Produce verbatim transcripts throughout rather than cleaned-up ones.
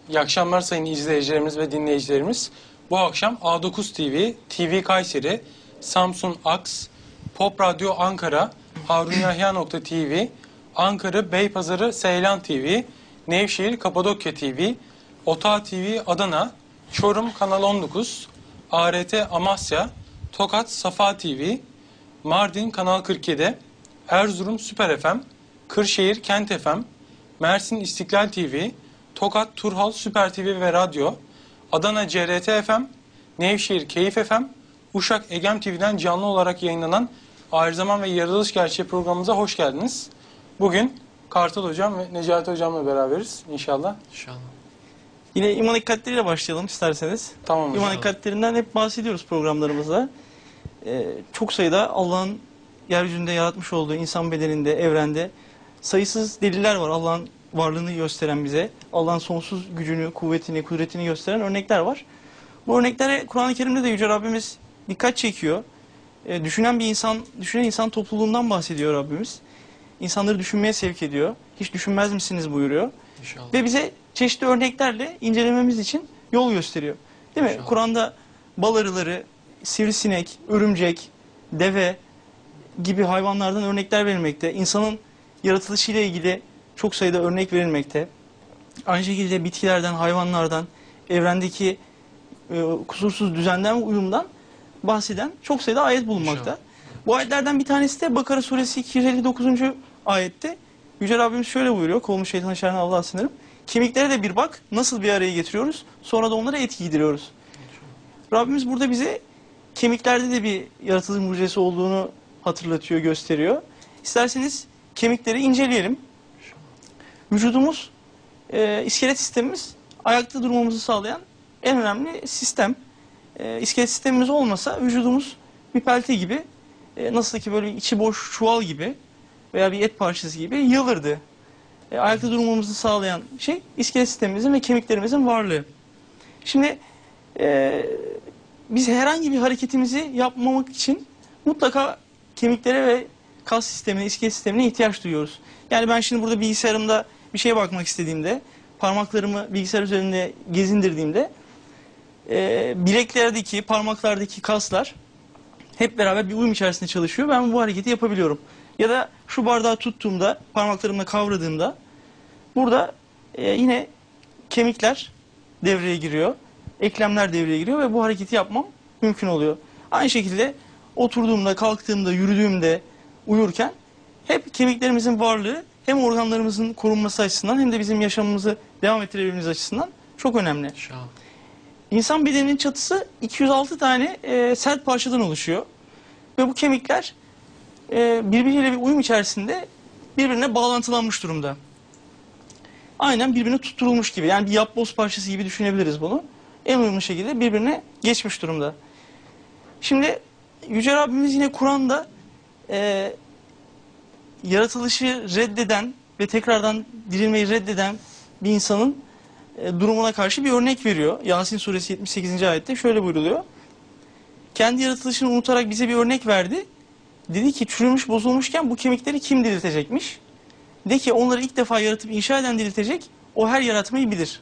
İyi akşamlar sayın izleyicilerimiz ve dinleyicilerimiz. Bu akşam A dokuz T V, T V Kayseri, Samsun Aks, Pop Radyo Ankara, harunyahya.tv, Ankara Beypazarı Seylan T V, Nevşehir Kapadokya T V, Ota T V Adana, Çorum Kanal on dokuz, A R T Amasya, Tokat Safa T V, Mardin Kanal kırk yedi, Erzurum Süper F M, Kırşehir Kent F M, Mersin İstiklal T V, Tokat Turhal Süper T V ve Radyo, Adana C R T F M, Nevşehir Keyif F M, Uşak Egem T V'den canlı olarak yayınlanan Ahir Zaman ve Yaratılış Gerçeği programımıza hoş geldiniz. Bugün Kartal Hocam ve Necati Hocam'la beraberiz inşallah. İnşallah. Yine iman hikayetleriyle başlayalım isterseniz. Tamam hocam. İman hikayetlerinden hep bahsediyoruz programlarımızda. Ee, çok sayıda Allah'ın yeryüzünde yaratmış olduğu insan bedeninde, evrende sayısız deliller var. Allah'ın varlığını gösteren bize, Allah'ın sonsuz gücünü, kuvvetini, kudretini gösteren örnekler var. Bu örneklere Kur'an-ı Kerim'de de Yüce Rabbimiz dikkat çekiyor. Ee, düşünen bir insan, düşünen insan topluluğundan bahsediyor Rabbimiz. İnsanları düşünmeye sevk ediyor. Hiç düşünmez misiniz buyuruyor. İnşallah. Ve bize çeşitli örneklerle incelememiz için yol gösteriyor. Değil mi? Kur'an'da bal arıları, sivrisinek, örümcek, deve gibi hayvanlardan örnekler verilmekte. İnsanın yaratılışıyla ilgili çok sayıda örnek verilmekte. Aynı şekilde bitkilerden, hayvanlardan, evrendeki e, kusursuz düzenden ve uyumdan bahseden çok sayıda ayet bulunmakta. İnşallah. Bu ayetlerden bir tanesi de Bakara suresi iki yüz elli dokuzuncu ayette Yüce Rabbimiz şöyle buyuruyor. Kovmuş şeytan şerrinden Allah'a sığınırım. Kemiklere de bir bak, nasıl bir araya getiriyoruz, sonra da onlara et giydiriyoruz. Rabbimiz burada bize kemiklerde de bir yaratılış mucizesi olduğunu hatırlatıyor, gösteriyor. İsterseniz kemikleri inceleyelim. Vücudumuz, e, iskelet sistemimiz ayakta durmamızı sağlayan en önemli sistem. E, iskelet sistemimiz olmasa vücudumuz bir pelte gibi, e, nasıl ki böyle içi boş çuval gibi veya bir et parçası gibi yığılırdı. E, ayakta durmamızı sağlayan şey iskelet sistemimizin ve kemiklerimizin varlığı. Şimdi e, biz herhangi bir hareketimizi yapmamak için mutlaka kemiklere ve kas sistemine, iskelet sistemine ihtiyaç duyuyoruz. Yani ben şimdi burada bilgisayarımda bir şeye bakmak istediğimde, parmaklarımı bilgisayar üzerinde gezindirdiğimde e, bileklerdeki, parmaklardaki kaslar hep beraber bir uyum içerisinde çalışıyor. Ben bu hareketi yapabiliyorum. Ya da şu bardağı tuttuğumda, parmaklarımla kavradığımda burada e, yine kemikler devreye giriyor. Eklemler devreye giriyor ve bu hareketi yapmam mümkün oluyor. Aynı şekilde oturduğumda, kalktığımda, yürüdüğümde, uyurken hep kemiklerimizin varlığı hem organlarımızın korunması açısından hem de bizim yaşamımızı devam ettirebilmemiz açısından çok önemli. İnşallah. İnsan bedeninin çatısı iki yüz altı tane e, sert parçadan oluşuyor. Ve bu kemikler e, birbiriyle bir uyum içerisinde birbirine bağlantılanmış durumda. Aynen birbirine tutturulmuş gibi. Yani bir yapboz parçası gibi düşünebiliriz bunu. En uyumlu şekilde birbirine geçmiş durumda. Şimdi Yüce Rabbimiz yine Kur'an'da e, yaratılışı reddeden ve tekrardan dirilmeyi reddeden bir insanın e, durumuna karşı bir örnek veriyor. Yasin suresi yetmiş sekizinci ayette şöyle buyruluyor. Kendi yaratılışını unutarak bize bir örnek verdi. Dedi ki çürümüş bozulmuşken bu kemikleri kim diriltecekmiş? De ki onları ilk defa yaratıp inşa eden diriltecek. O her yaratmayı bilir.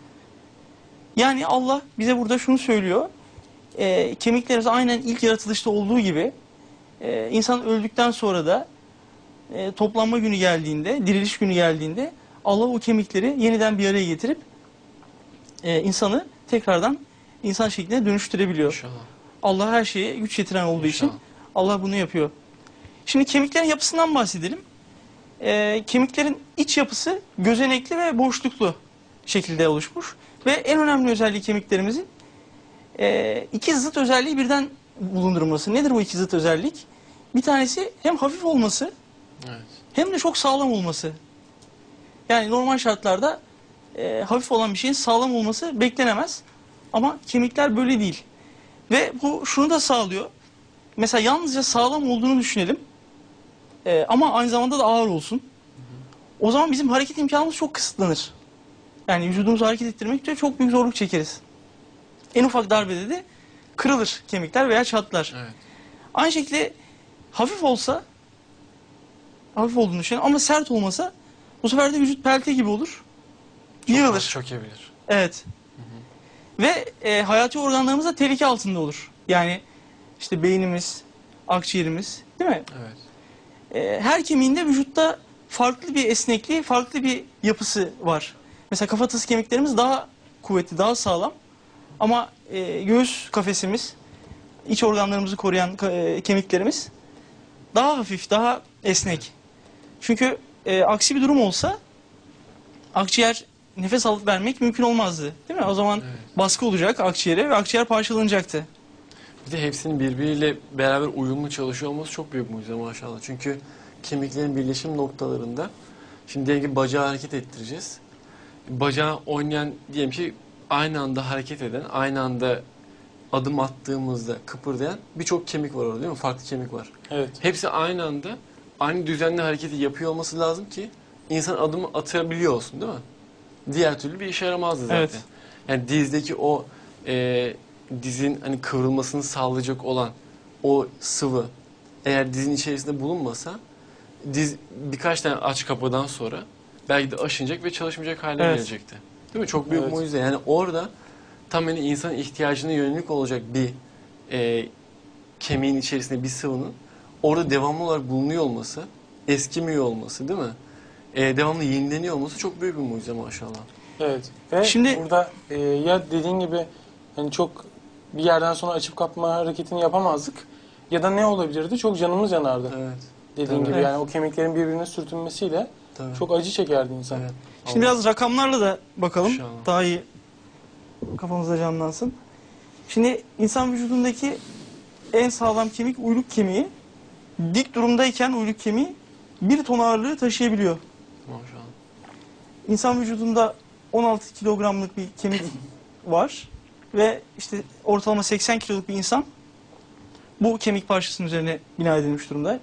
Yani Allah bize burada şunu söylüyor. E, kemiklerimiz aynen ilk yaratılışta olduğu gibi e, insan öldükten sonra da e, toplanma günü geldiğinde, diriliş günü geldiğinde Allah o kemikleri yeniden bir araya getirip e, insanı tekrardan insan şekline dönüştürebiliyor. İnşallah. Allah her şeye güç yetiren olduğu İnşallah. için Allah bunu yapıyor. Şimdi kemiklerin yapısından bahsedelim. E, kemiklerin iç yapısı gözenekli ve boşluklu şekilde oluşmuş. Ve en önemli özelliği kemiklerimizin e, iki zıt özelliği birden bulundurması. Nedir bu iki zıt özellik? Bir tanesi hem hafif olması, Evet. hem de çok sağlam olması. Yani normal şartlarda e, hafif olan bir şeyin sağlam olması beklenemez. Ama kemikler böyle değil. Ve bu şunu da sağlıyor. Mesela yalnızca sağlam olduğunu düşünelim. E, ama aynı zamanda da ağır olsun. O zaman bizim hareket imkanımız çok kısıtlanır. Yani vücudumuzu hareket ettirmekte çok büyük zorluk çekeriz. En ufak darbede de kırılır kemikler veya çatlar. Evet. Aynı şekilde hafif olsa, hafif olduğunu düşünelim ama sert olmasa bu sefer de vücut pelte gibi olur. Çok Yığılır. az çökebilir. Evet. Ve e, hayati organlarımız da tehlike altında olur. Yani işte beynimiz, akciğerimiz, değil mi? Evet. E, her kemiğinde vücutta farklı bir esnekliği, farklı bir yapısı var. Mesela kafatası kemiklerimiz daha kuvvetli, daha sağlam. Ama e, göğüs kafesimiz, iç organlarımızı koruyan e, kemiklerimiz daha hafif, daha esnek. Çünkü e, aksi bir durum olsa akciğer nefes alıp vermek mümkün olmazdı. Değil mi? O zaman Evet. baskı olacak akciğere ve akciğer parçalanacaktı. Bir de hepsinin birbiriyle beraber uyumlu çalışıyor olması çok büyük mucize maşallah. Çünkü kemiklerin birleşim noktalarında, şimdi diyelim ki bacağı hareket ettireceğiz. Bacağı oynayan, diyelim ki aynı anda hareket eden, aynı anda adım attığımızda kıpırdayan birçok kemik var orada, değil mi? Farklı kemik var. Evet. Hepsi aynı anda aynı düzenli hareketi yapıyor olması lazım ki insan adımı atabiliyor olsun, değil mi? Diğer türlü bir işe yaramazdı zaten. Evet. Yani dizdeki o e, dizin hani kıvrılmasını sağlayacak olan o sıvı eğer dizin içerisinde bulunmasa diz birkaç tane aç kapıdan sonra belki de aşınacak ve çalışmayacak hale Evet. gelecekti. Değil mi? Çok büyük Evet. mucize. Yani orada tam hani insanın ihtiyacına yönelik olacak bir e, kemiğin içerisinde bir sıvının orada devamlı olarak bulunuyor olması, eskimiyor olması, değil mi? E, devamlı yenileniyor olması çok büyük bir mucize maşallah. Evet. Ve Şimdi- burada e, ya dediğin gibi hani çok bir yerden sonra açıp kapma hareketini yapamazdık ya da ne olabilirdi? Çok canımız yanardı. Evet. Dediğin Tabii. gibi Evet. yani o kemiklerin birbirine sürtünmesiyle Tabii. çok acı çekerdi insan. Evet. Şimdi Allah- biraz rakamlarla da bakalım. İnşallah. Daha iyi kafamızda canlansın. Şimdi insan vücudundaki en sağlam kemik uyluk kemiği. Dik durumdayken uyluk kemiği bir ton ağırlığı taşıyabiliyor. Maşallah. İnsan vücudunda on altı kilogramlık bir kemik var. Ve işte ortalama seksen kiloluk bir insan bu kemik parçasının üzerine bina edilmiş durumda.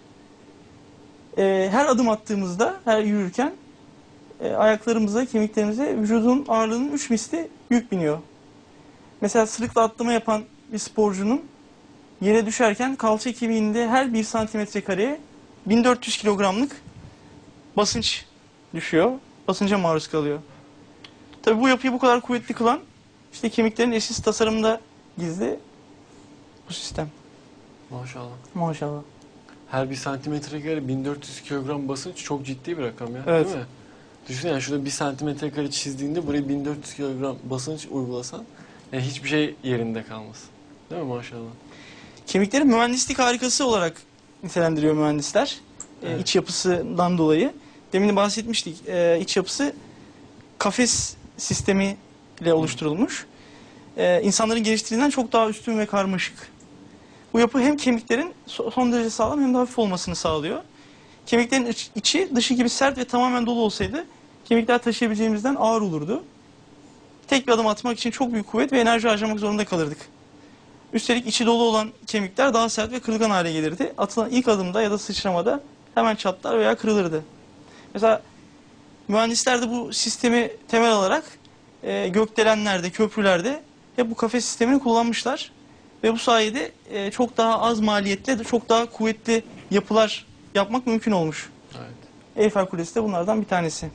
Ee, her adım attığımızda, her yürürken e, ayaklarımıza, kemiklerimize vücudun ağırlığının üç misli yük biniyor. Mesela sırıkla atlama yapan bir sporcunun yere düşerken kalça kemiğinde her bir santimetre kareye bin dört yüz kilogramlık basınç düşüyor. Basınca maruz kalıyor. Tabii bu yapıyı bu kadar kuvvetli kılan işte kemiklerin eşsiz tasarımında gizli bu sistem. Maşallah. Maşallah. Her bir santimetre kare bin dört yüz kilogram basınç çok ciddi bir rakam ya. Evet. Değil mi? Düşünsene yani şurada bir santimetre kare çizdiğinde buraya bin dört yüz kilogram basınç uygulasan yani hiçbir şey yerinde kalmaz. Değil mi maşallah? Kemikleri mühendislik harikası olarak nitelendiriyor mühendisler. Ee, Evet. iç yapısından dolayı. Demin de bahsetmiştik. Ee, iç yapısı kafes sistemi ile oluşturulmuş. Ee, insanların geliştirdiğinden çok daha üstün ve karmaşık. Bu yapı hem kemiklerin so- son derece sağlam hem de hafif olmasını sağlıyor. Kemiklerin iç- içi dışı gibi sert ve tamamen dolu olsaydı kemikler taşıyabileceğimizden ağır olurdu. Tek bir adım atmak için çok büyük kuvvet ve enerji harcamak zorunda kalırdık. Üstelik içi dolu olan kemikler daha sert ve kırılgan hale gelirdi. Atılan ilk adımda ya da sıçramada hemen çatlar veya kırılırdı. Mesela mühendisler de bu sistemi temel alarak e, gökdelenlerde, köprülerde hep bu kafes sistemini kullanmışlar. Ve bu sayede e, çok daha az maliyetle de çok daha kuvvetli yapılar yapmak mümkün olmuş. Evet. Eyfel Kulesi de bunlardan bir tanesi.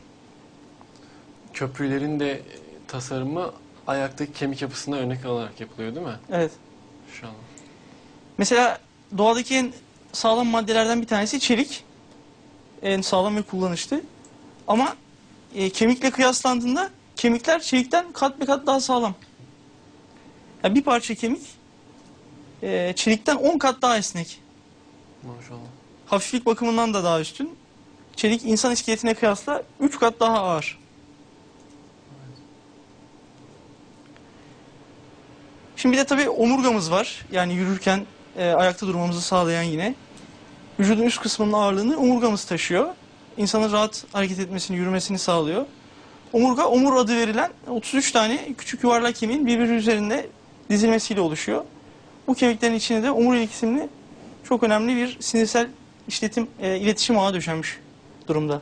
Köprülerin de tasarımı ayaktaki kemik yapısına örnek alarak yapılıyor değil mi? Evet. İnşallah. Mesela doğadaki en sağlam maddelerden bir tanesi çelik. En sağlam ve kullanışlı. Ama e, kemikle kıyaslandığında kemikler çelikten kat be kat daha sağlam. Yani bir parça kemik e, çelikten on kat daha esnek. Maşallah. Hafiflik bakımından da daha üstün. Çelik insan iskeletine kıyasla üç kat daha ağır. Şimdi bir de tabii omurgamız var. Yani yürürken e, ayakta durmamızı sağlayan yine. Vücudun üst kısmının ağırlığını omurgamız taşıyor. İnsanın rahat hareket etmesini, yürümesini sağlıyor. Omurga, omur adı verilen otuz üç tane küçük yuvarlak kemiğin birbiri üzerinde dizilmesiyle oluşuyor. Bu kemiklerin içine de omurilik isimli çok önemli bir sinirsel işletim, e, iletişim ağı döşenmiş durumda.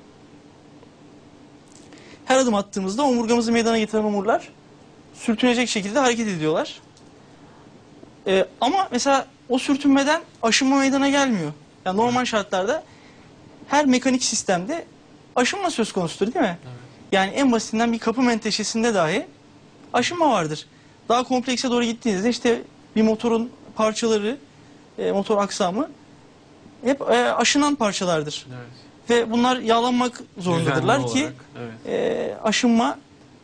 Her adım attığımızda omurgamızı meydana getiren omurlar sürtünecek şekilde hareket ediyorlar. E, ama mesela o sürtünmeden aşınma meydana gelmiyor. Yani normal şartlarda her mekanik sistemde aşınma söz konusudur değil mi? Evet. Yani en basitinden bir kapı menteşesinde dahi aşınma vardır. Daha komplekse doğru gittiğinizde işte bir motorun parçaları, e, motor aksamı hep e, aşınan parçalardır. Evet. Ve bunlar yağlanmak zorundadırlar Düzenli ki olarak, evet. e, aşınma,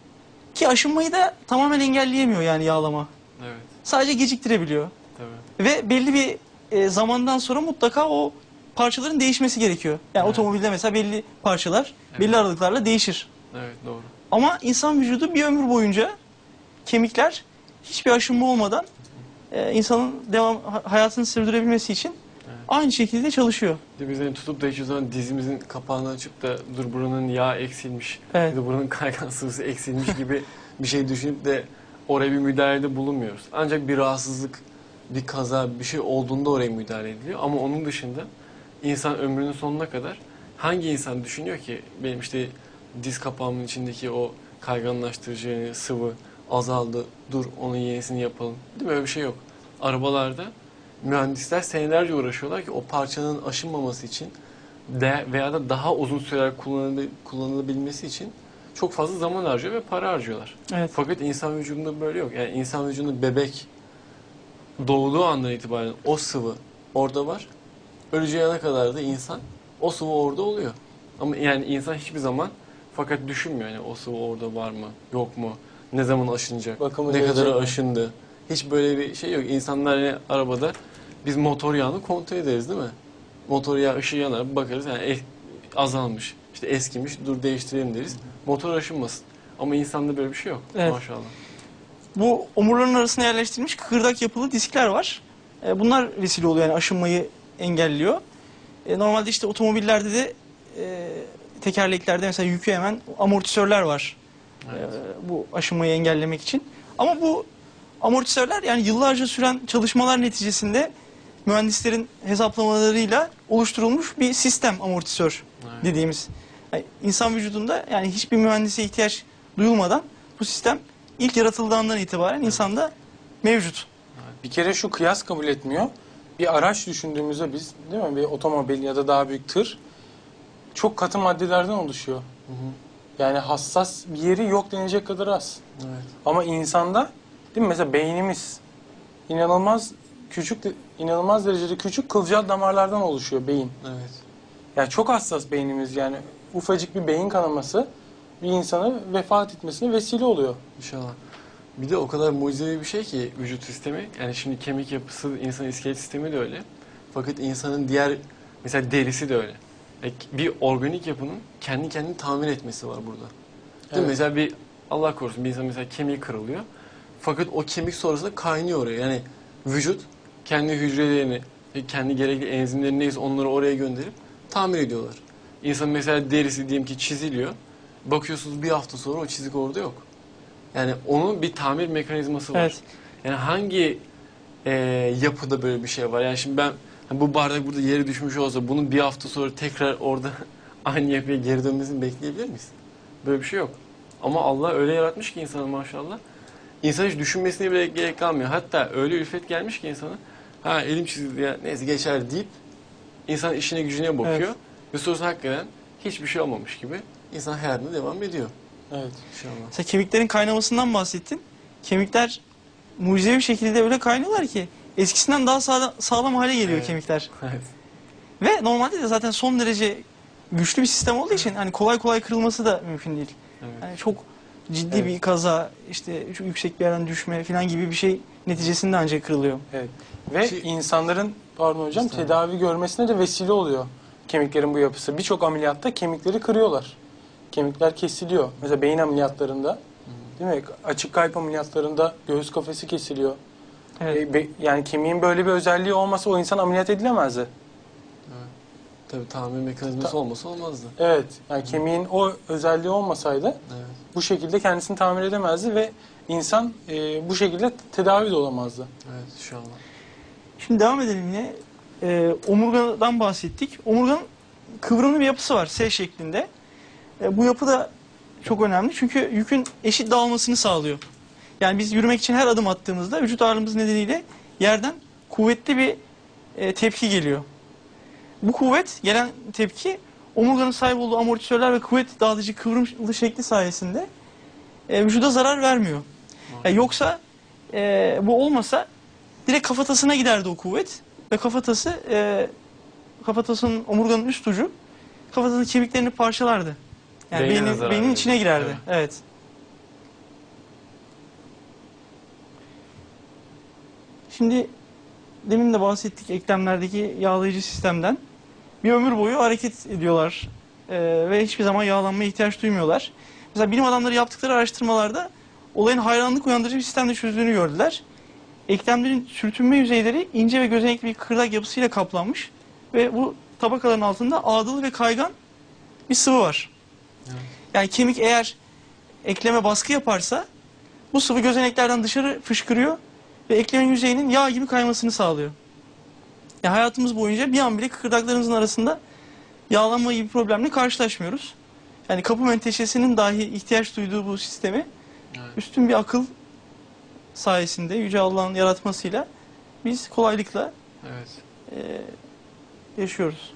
ki aşınmayı da tamamen engelleyemiyor yani yağlama. Evet. Sadece geciktirebiliyor. Tabii. Ve belli bir e, zamandan sonra mutlaka o parçaların değişmesi gerekiyor. Yani Evet. otomobilde mesela belli parçalar Evet. belli aralıklarla değişir. Evet, doğru. Ama insan vücudu bir ömür boyunca kemikler hiçbir aşınma olmadan e, insanın devam ha- hayatını sürdürebilmesi için Evet. aynı şekilde çalışıyor. Bir de biz hani tutup da hiçbir zaman dizimizin kapağını açıp da dur buranın yağı eksilmiş, Evet. ya da buranın kaygan sıvısı eksilmiş gibi bir şey düşünüp de oraya bir müdahalede bulunmuyoruz. Ancak bir rahatsızlık, bir kaza, bir şey olduğunda oraya müdahale ediliyor. Ama onun dışında insan ömrünün sonuna kadar hangi insan düşünüyor ki benim işte diz kapağımın içindeki o kayganlaştırıcı sıvı azaldı, dur onun yenisini yapalım. Değil mi? Öyle bir şey yok. Arabalarda mühendisler senelerce uğraşıyorlar ki o parçanın aşınmaması için de veya da daha uzun süreler kullanılabil- kullanılabilmesi için çok fazla zaman harcıyor ve para harcıyorlar. Evet. Fakat insan vücudunda böyle yok. Yani insan vücudunda bebek doğduğu andan itibaren o sıvı orada var. Öleceği ana kadar da insan o sıvı orada oluyor. Ama yani insan hiçbir zaman fakat düşünmüyor yani o sıvı orada var mı, yok mu, ne zaman aşınacak, Bakımı ne gelecek kadar mi? aşındı. Hiç böyle bir şey yok. İnsanlar yani arabada biz motor yağını kontrol ederiz değil mi? Motor yağı ışığı yanar bakarız yani e- azalmış, işte eskimiş, dur değiştirelim deriz. Motor aşınmasın. Ama insanda böyle bir şey yok Evet. maşallah. Bu omurların arasına yerleştirilmiş kıkırdak yapılı diskler var. E, bunlar vesile oluyor yani aşınmayı engelliyor. E, normalde işte otomobillerde de e, tekerleklerde mesela yükü hemen amortisörler var. Evet. E, bu aşınmayı engellemek için. Ama bu amortisörler yani yıllarca süren çalışmalar neticesinde mühendislerin hesaplamalarıyla oluşturulmuş bir sistem amortisör Evet. dediğimiz. Yani insan vücudunda yani hiçbir mühendise ihtiyaç duyulmadan bu sistem ilk yaratıldığından itibaren insanda mevcut. Bir kere şu kıyas kabul etmiyor. Bir araç düşündüğümüzde biz, değil mi? Bir otomobil ya da daha büyük tır çok katı maddelerden oluşuyor. Hı hı. Yani hassas bir yeri yok denecek kadar az. Evet. Ama insanda, değil mi? Mesela beynimiz inanılmaz küçük, inanılmaz derecede küçük kılcal damarlardan oluşuyor beyin. Evet. Yani çok hassas beynimiz, yani ufacık bir beyin kanaması bir insanı vefat etmesine vesile oluyor. İnşallah. Bir de o kadar mucizevi bir şey ki vücut sistemi. Yani şimdi kemik yapısı, insan iskelet sistemi de öyle. Fakat insanın diğer, mesela derisi de öyle. Yani bir organik yapının kendi kendini tamir etmesi var burada. Değil mi? Evet. Mesela bir, Allah korusun, bir insan mesela kemiği kırılıyor. Fakat o kemik sonrasında kaynıyor oraya. Yani vücut kendi hücrelerini, kendi gerekli enzimleri neyse onları oraya gönderip tamir ediyorlar. İnsan mesela derisi diyelim ki çiziliyor. Bakıyorsunuz bir hafta sonra o çizik orada yok. Yani onun bir tamir mekanizması var. Evet. Yani hangi e, yapıda böyle bir şey var? Yani şimdi ben hani bu bardak burada yere düşmüş olsa bunun bir hafta sonra tekrar orada aynı yapıya geri dönmesini bekleyebilir miyiz? Böyle bir şey yok. Ama Allah öyle yaratmış ki insanı maşallah. İnsan hiç düşünmesine bile gerek kalmıyor. Hatta öyle ülfet gelmiş ki insana, ha elim çizildi ya neyse geçer deyip insan işine gücüne bakıyor. Evet. Ve sonrasında hakikaten hiçbir şey olmamış gibi insan hayatına devam ediyor. Evet. İnşallah. Mesela kemiklerin kaynamasından bahsettin. Kemikler mucizevi bir şekilde öyle kaynıyorlar ki eskisinden daha sağlam, sağlam hale geliyor Evet. kemikler. Evet. Ve normalde de zaten son derece güçlü bir sistem olduğu için hani kolay kolay kırılması da mümkün değil. Evet. Yani çok ciddi Evet. bir kaza, işte çok yüksek bir yerden düşme falan gibi bir şey neticesinde ancak kırılıyor. Evet. Ve Şey- insanların, pardon hocam, Estağfurullah. tedavi görmesine de vesile oluyor kemiklerin bu yapısı. Birçok ameliyatta kemikleri kırıyorlar. Kemikler kesiliyor. Mesela beyin ameliyatlarında, değil mi? Açık kalp ameliyatlarında göğüs kafesi kesiliyor. Evet. E, be- yani kemiğin böyle bir özelliği olmasa o insan ameliyat edilemezdi. Tabii tamir mekanizması Ta- olmasa olmazdı. Evet. Yani kemiğin o özelliği olmasaydı Evet. bu şekilde kendisini tamir edemezdi ve insan e, bu şekilde tedavi de olamazdı. Evet inşallah. Şimdi devam edelim yine. Ee, omurgadan bahsettik. Omurganın kıvrımlı bir yapısı var S şeklinde. Ee, bu yapı da çok önemli çünkü yükün eşit dağılmasını sağlıyor. Yani biz yürümek için her adım attığımızda vücut ağırlığımız nedeniyle yerden kuvvetli bir e, tepki geliyor. Bu kuvvet, gelen tepki omurganın sahip olduğu amortisörler ve kuvvet dağıtıcı kıvrımlı şekli sayesinde e, vücuda zarar vermiyor. Yani yoksa e, bu olmasa direkt kafatasına giderdi o kuvvet ve kafatası e, kafatasının omurganın üst ucu kafatasının kemiklerini parçalardı. Yani Beynine beynin, zarar beynin verir. içine girerdi. Evet. Evet. Şimdi demin de bahsettik eklemlerdeki yağlayıcı sistemden. Bir ömür boyu hareket ediyorlar e, ve hiçbir zaman yağlanmaya ihtiyaç duymuyorlar. Mesela bilim adamları yaptıkları araştırmalarda olayın hayranlık uyandırıcı bir sistemde çözdüğünü gördüler. Eklemlerin sürtünme yüzeyleri ince ve gözenekli bir kıkırdak yapısıyla kaplanmış ve bu tabakaların altında ağdalı ve kaygan bir sıvı var. Evet. Yani kemik eğer ekleme baskı yaparsa bu sıvı gözeneklerden dışarı fışkırıyor ve eklemin yüzeyinin yağ gibi kaymasını sağlıyor. Yani hayatımız boyunca bir an bile kıkırdaklarımızın arasında yağlanma gibi bir problemle karşılaşmıyoruz. Yani kapı menteşesinin dahi ihtiyaç duyduğu bu sistemi Evet. üstün bir akıl sayesinde Yüce Allah'ın yaratmasıyla biz kolaylıkla Evet. e, yaşıyoruz.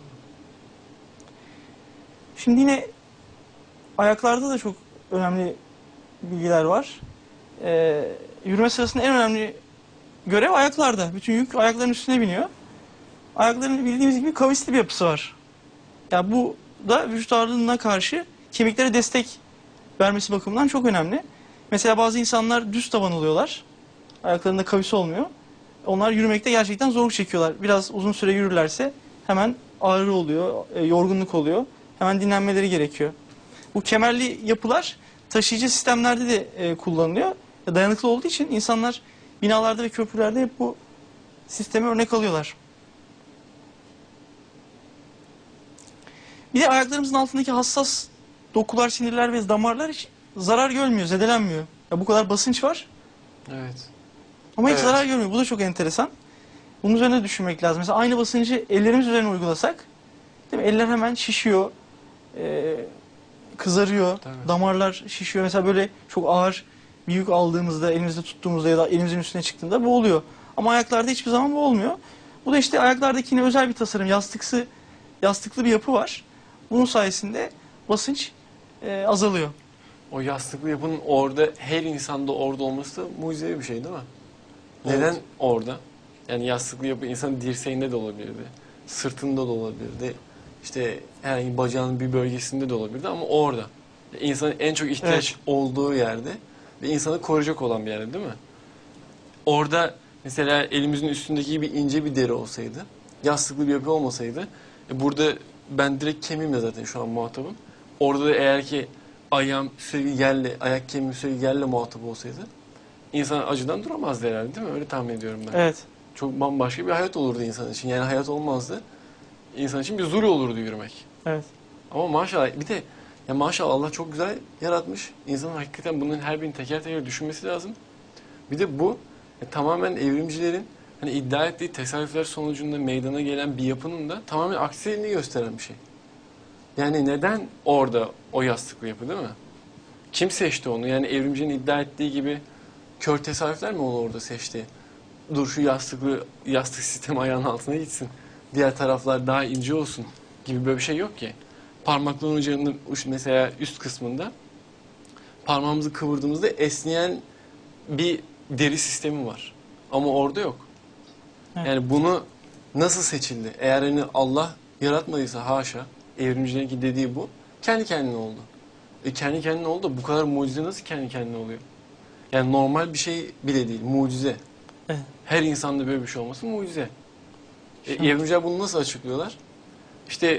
Şimdi yine ayaklarda da çok önemli bilgiler var. E, yürüme sırasında en önemli görev ayaklarda. Bütün yük ayakların üstüne biniyor. Ayakların bildiğimiz gibi kavisli bir yapısı var. Yani bu da vücut ağırlığına karşı kemiklere destek vermesi bakımından çok önemli. Mesela bazı insanlar düz taban oluyorlar. Ayaklarında kavisi olmuyor. Onlar yürümekte gerçekten zorluk çekiyorlar. Biraz uzun süre yürürlerse hemen ağrı oluyor, e, yorgunluk oluyor. Hemen dinlenmeleri gerekiyor. Bu kemerli yapılar taşıyıcı sistemlerde de e, kullanılıyor. Dayanıklı olduğu için insanlar binalarda ve köprülerde hep bu sistemi örnek alıyorlar. Bir de ayaklarımızın altındaki hassas dokular, sinirler ve damarlar hiç zarar görmüyor, zedelenmiyor. Ya bu kadar basınç var Evet. ama hiç Evet. zarar görmüyor. Bu da çok enteresan. Bunun üzerine düşünmek lazım. Mesela aynı basıncı ellerimiz üzerine uygulasak, değil mi? Eller hemen şişiyor, e, kızarıyor, Tabii. damarlar şişiyor. Mesela böyle çok ağır bir yük aldığımızda, elimizde tuttuğumuzda ya da elimizin üstüne çıktığında bu oluyor. Ama ayaklarda hiçbir zaman bu olmuyor. Bu da işte ayaklardaki yine özel bir tasarım, yastıksı, yastıklı bir yapı var. Bunun sayesinde basınç e, azalıyor. O yastıklı yapının orada, her insanda orada olması da mucizevi bir şey değil mi? Evet. Neden orada? Yani yastıklı yapı insanın dirseğinde de olabilirdi. Sırtında da olabilirdi. İşte herhangi bir bacağının bir bölgesinde de olabilirdi ama orada. İnsanın en çok ihtiyaç Evet. olduğu yerde ve insanı koruyacak olan bir yerde değil mi? Orada mesela elimizin üstündeki gibi ince bir deri olsaydı, yastıklı bir yapı olmasaydı, e burada ben direkt kemiğimle zaten şu an muhatabım. Orada da eğer ki ayağım sürekli yerle, ayak kemiğim sürekli yerle muhatap olsaydı, insan acıdan duramazdı herhalde değil mi? Öyle tahmin ediyorum ben. Evet. Çok bambaşka bir hayat olurdu insan için. Yani hayat olmazdı. İnsan için bir zul olurdu yürümek. Evet. Ama maşallah bir de ya maşallah Allah çok güzel yaratmış. İnsanın hakikaten bunların her birini teker teker düşünmesi lazım. Bir de bu e, tamamen evrimcilerin hani iddia ettiği tesadüfler sonucunda meydana gelen bir yapının da tamamen aksini gösteren bir şey. Yani neden orada o yastıklı yapı değil mi? Kim seçti onu? Yani evrimcinin iddia ettiği gibi kör tesadüfler mi onu orada seçti? Dur şu yastıklı yastık sistemi ayağının altına gitsin. Diğer taraflar daha ince olsun gibi böyle bir şey yok ki. Parmakların ucunun uç mesela üst kısmında parmağımızı kıvırdığımızda esneyen bir deri sistemi var. Ama orada yok. Evet. Yani bunu nasıl seçildi? Eğer hani Allah yaratmadıysa haşa, evrimcilerinki dediği bu, kendi kendine oldu. E kendi kendine oldu da bu kadar mucize nasıl kendi kendine oluyor? Yani normal bir şey bile değil, mucize. Evet. Her insanda böyle bir şey olması mucize. E, Şimdi- evrimciler bunu nasıl açıklıyorlar? İşte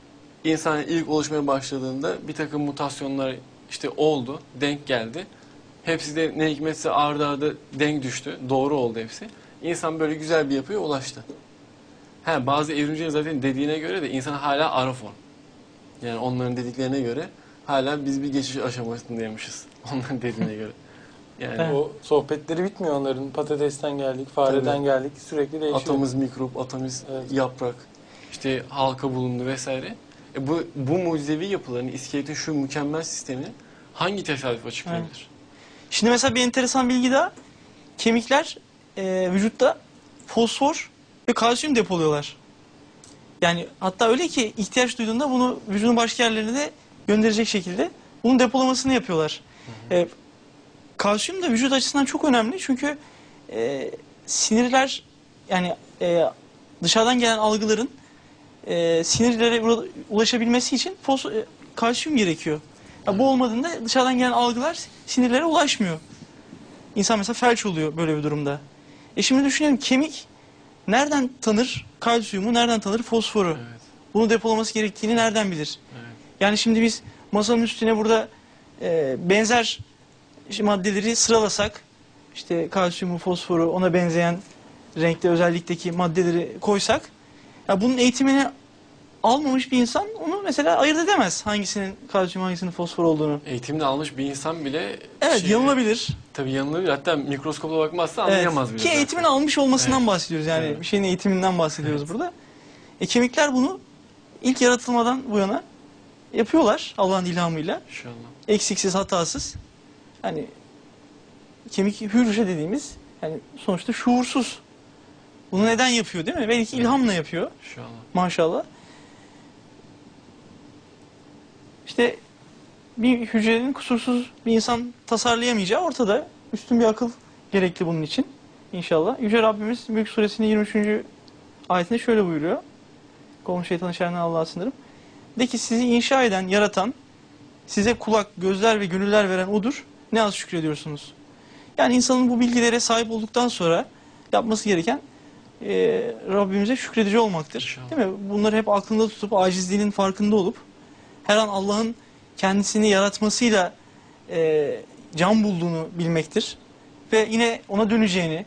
insan ilk oluşmaya başladığında bir takım mutasyonlar işte oldu, denk geldi. Hepsi de ne hikmetse arda arda denk düştü. Doğru oldu hepsi. İnsan böyle güzel bir yapıya ulaştı. He, bazı evrimcilerin zaten dediğine göre de insan hala ara form. Yani onların dediklerine göre hala biz bir geçiş aşamasındaymışız. Onların dediğine göre. Yani Evet. O sohbetleri bitmiyor onların. Patatesten geldik, fareden Tabii. geldik. Sürekli değişiyor. atomuz mikrop, atomuz Evet. yaprak, işte halka bulundu vesaire. E bu, bu mucizevi yapıların, iskeletin şu mükemmel sistemini hangi tesadüf açıklayabilir? Şimdi mesela bir enteresan bilgi daha. Kemikler e, vücutta fosfor ve kalsiyum depoluyorlar. Yani hatta öyle ki ihtiyaç duyduğunda bunu vücudun başka yerlerine de gönderecek şekilde bunun depolamasını yapıyorlar. E, kalsiyum da vücut açısından çok önemli çünkü e, sinirler yani e, dışarıdan gelen algıların e, sinirlere ula- ulaşabilmesi için fos e, kalsiyum gerekiyor. Ya bu olmadığında dışarıdan gelen algılar sinirlere ulaşmıyor. İnsan mesela felç oluyor böyle bir durumda. E şimdi düşünelim, kemik nereden tanır kalsiyumu, nereden tanır fosforu? Evet. Bunu depolaması gerektiğini nereden bilir? Evet. Yani şimdi biz masanın üstüne burada e, benzer işte maddeleri sıralasak, işte kalsiyumu, fosforu, ona benzeyen renkte özellikteki maddeleri koysak, ya bunun eğitimini almamış bir insan onu mesela ayırt edemez hangisinin kalsiyum, hangisinin fosfor olduğunu. Eğitimini almış bir insan bile Evet, şey- yanılabilir. Tabii yanılabilir. Hatta mikroskopla bakmazsa Evet. anlayamaz bile. Ki zaten. eğitimini almış olmasından Evet. bahsediyoruz yani. Evet. Bir şeyin eğitiminden bahsediyoruz Evet. burada. E, kemikler bunu ilk yaratılmadan bu yana yapıyorlar Allah'ın ilhamıyla. İnşallah. Eksiksiz, hatasız. Hani kemik hürje dediğimiz, yani sonuçta şuursuz. Bunu neden yapıyor değil mi? Belki ilhamla yapıyor. İnşallah. Maşallah. İşte bir hücrenin kusursuz bir insan tasarlayamayacağı ortada. Üstün bir akıl gerekli bunun için. İnşallah. Yüce Rabbimiz Mülk Suresinin yirmi üçüncü ayetinde şöyle buyuruyor. Kovun şeytanı şerrinden Allah'a sığınırım. De ki sizi inşa eden, yaratan, size kulak, gözler ve gönüller veren O'dur. Ne az şükrediyorsunuz. Yani insanın bu bilgilere sahip olduktan sonra yapması gereken e, Rabbimize şükredici olmaktır. İnşallah. Değil mi? Bunları hep aklında tutup acizliğinin farkında olup her an Allah'ın kendisini yaratmasıyla e, can bulduğunu bilmektir. Ve yine ona döneceğini,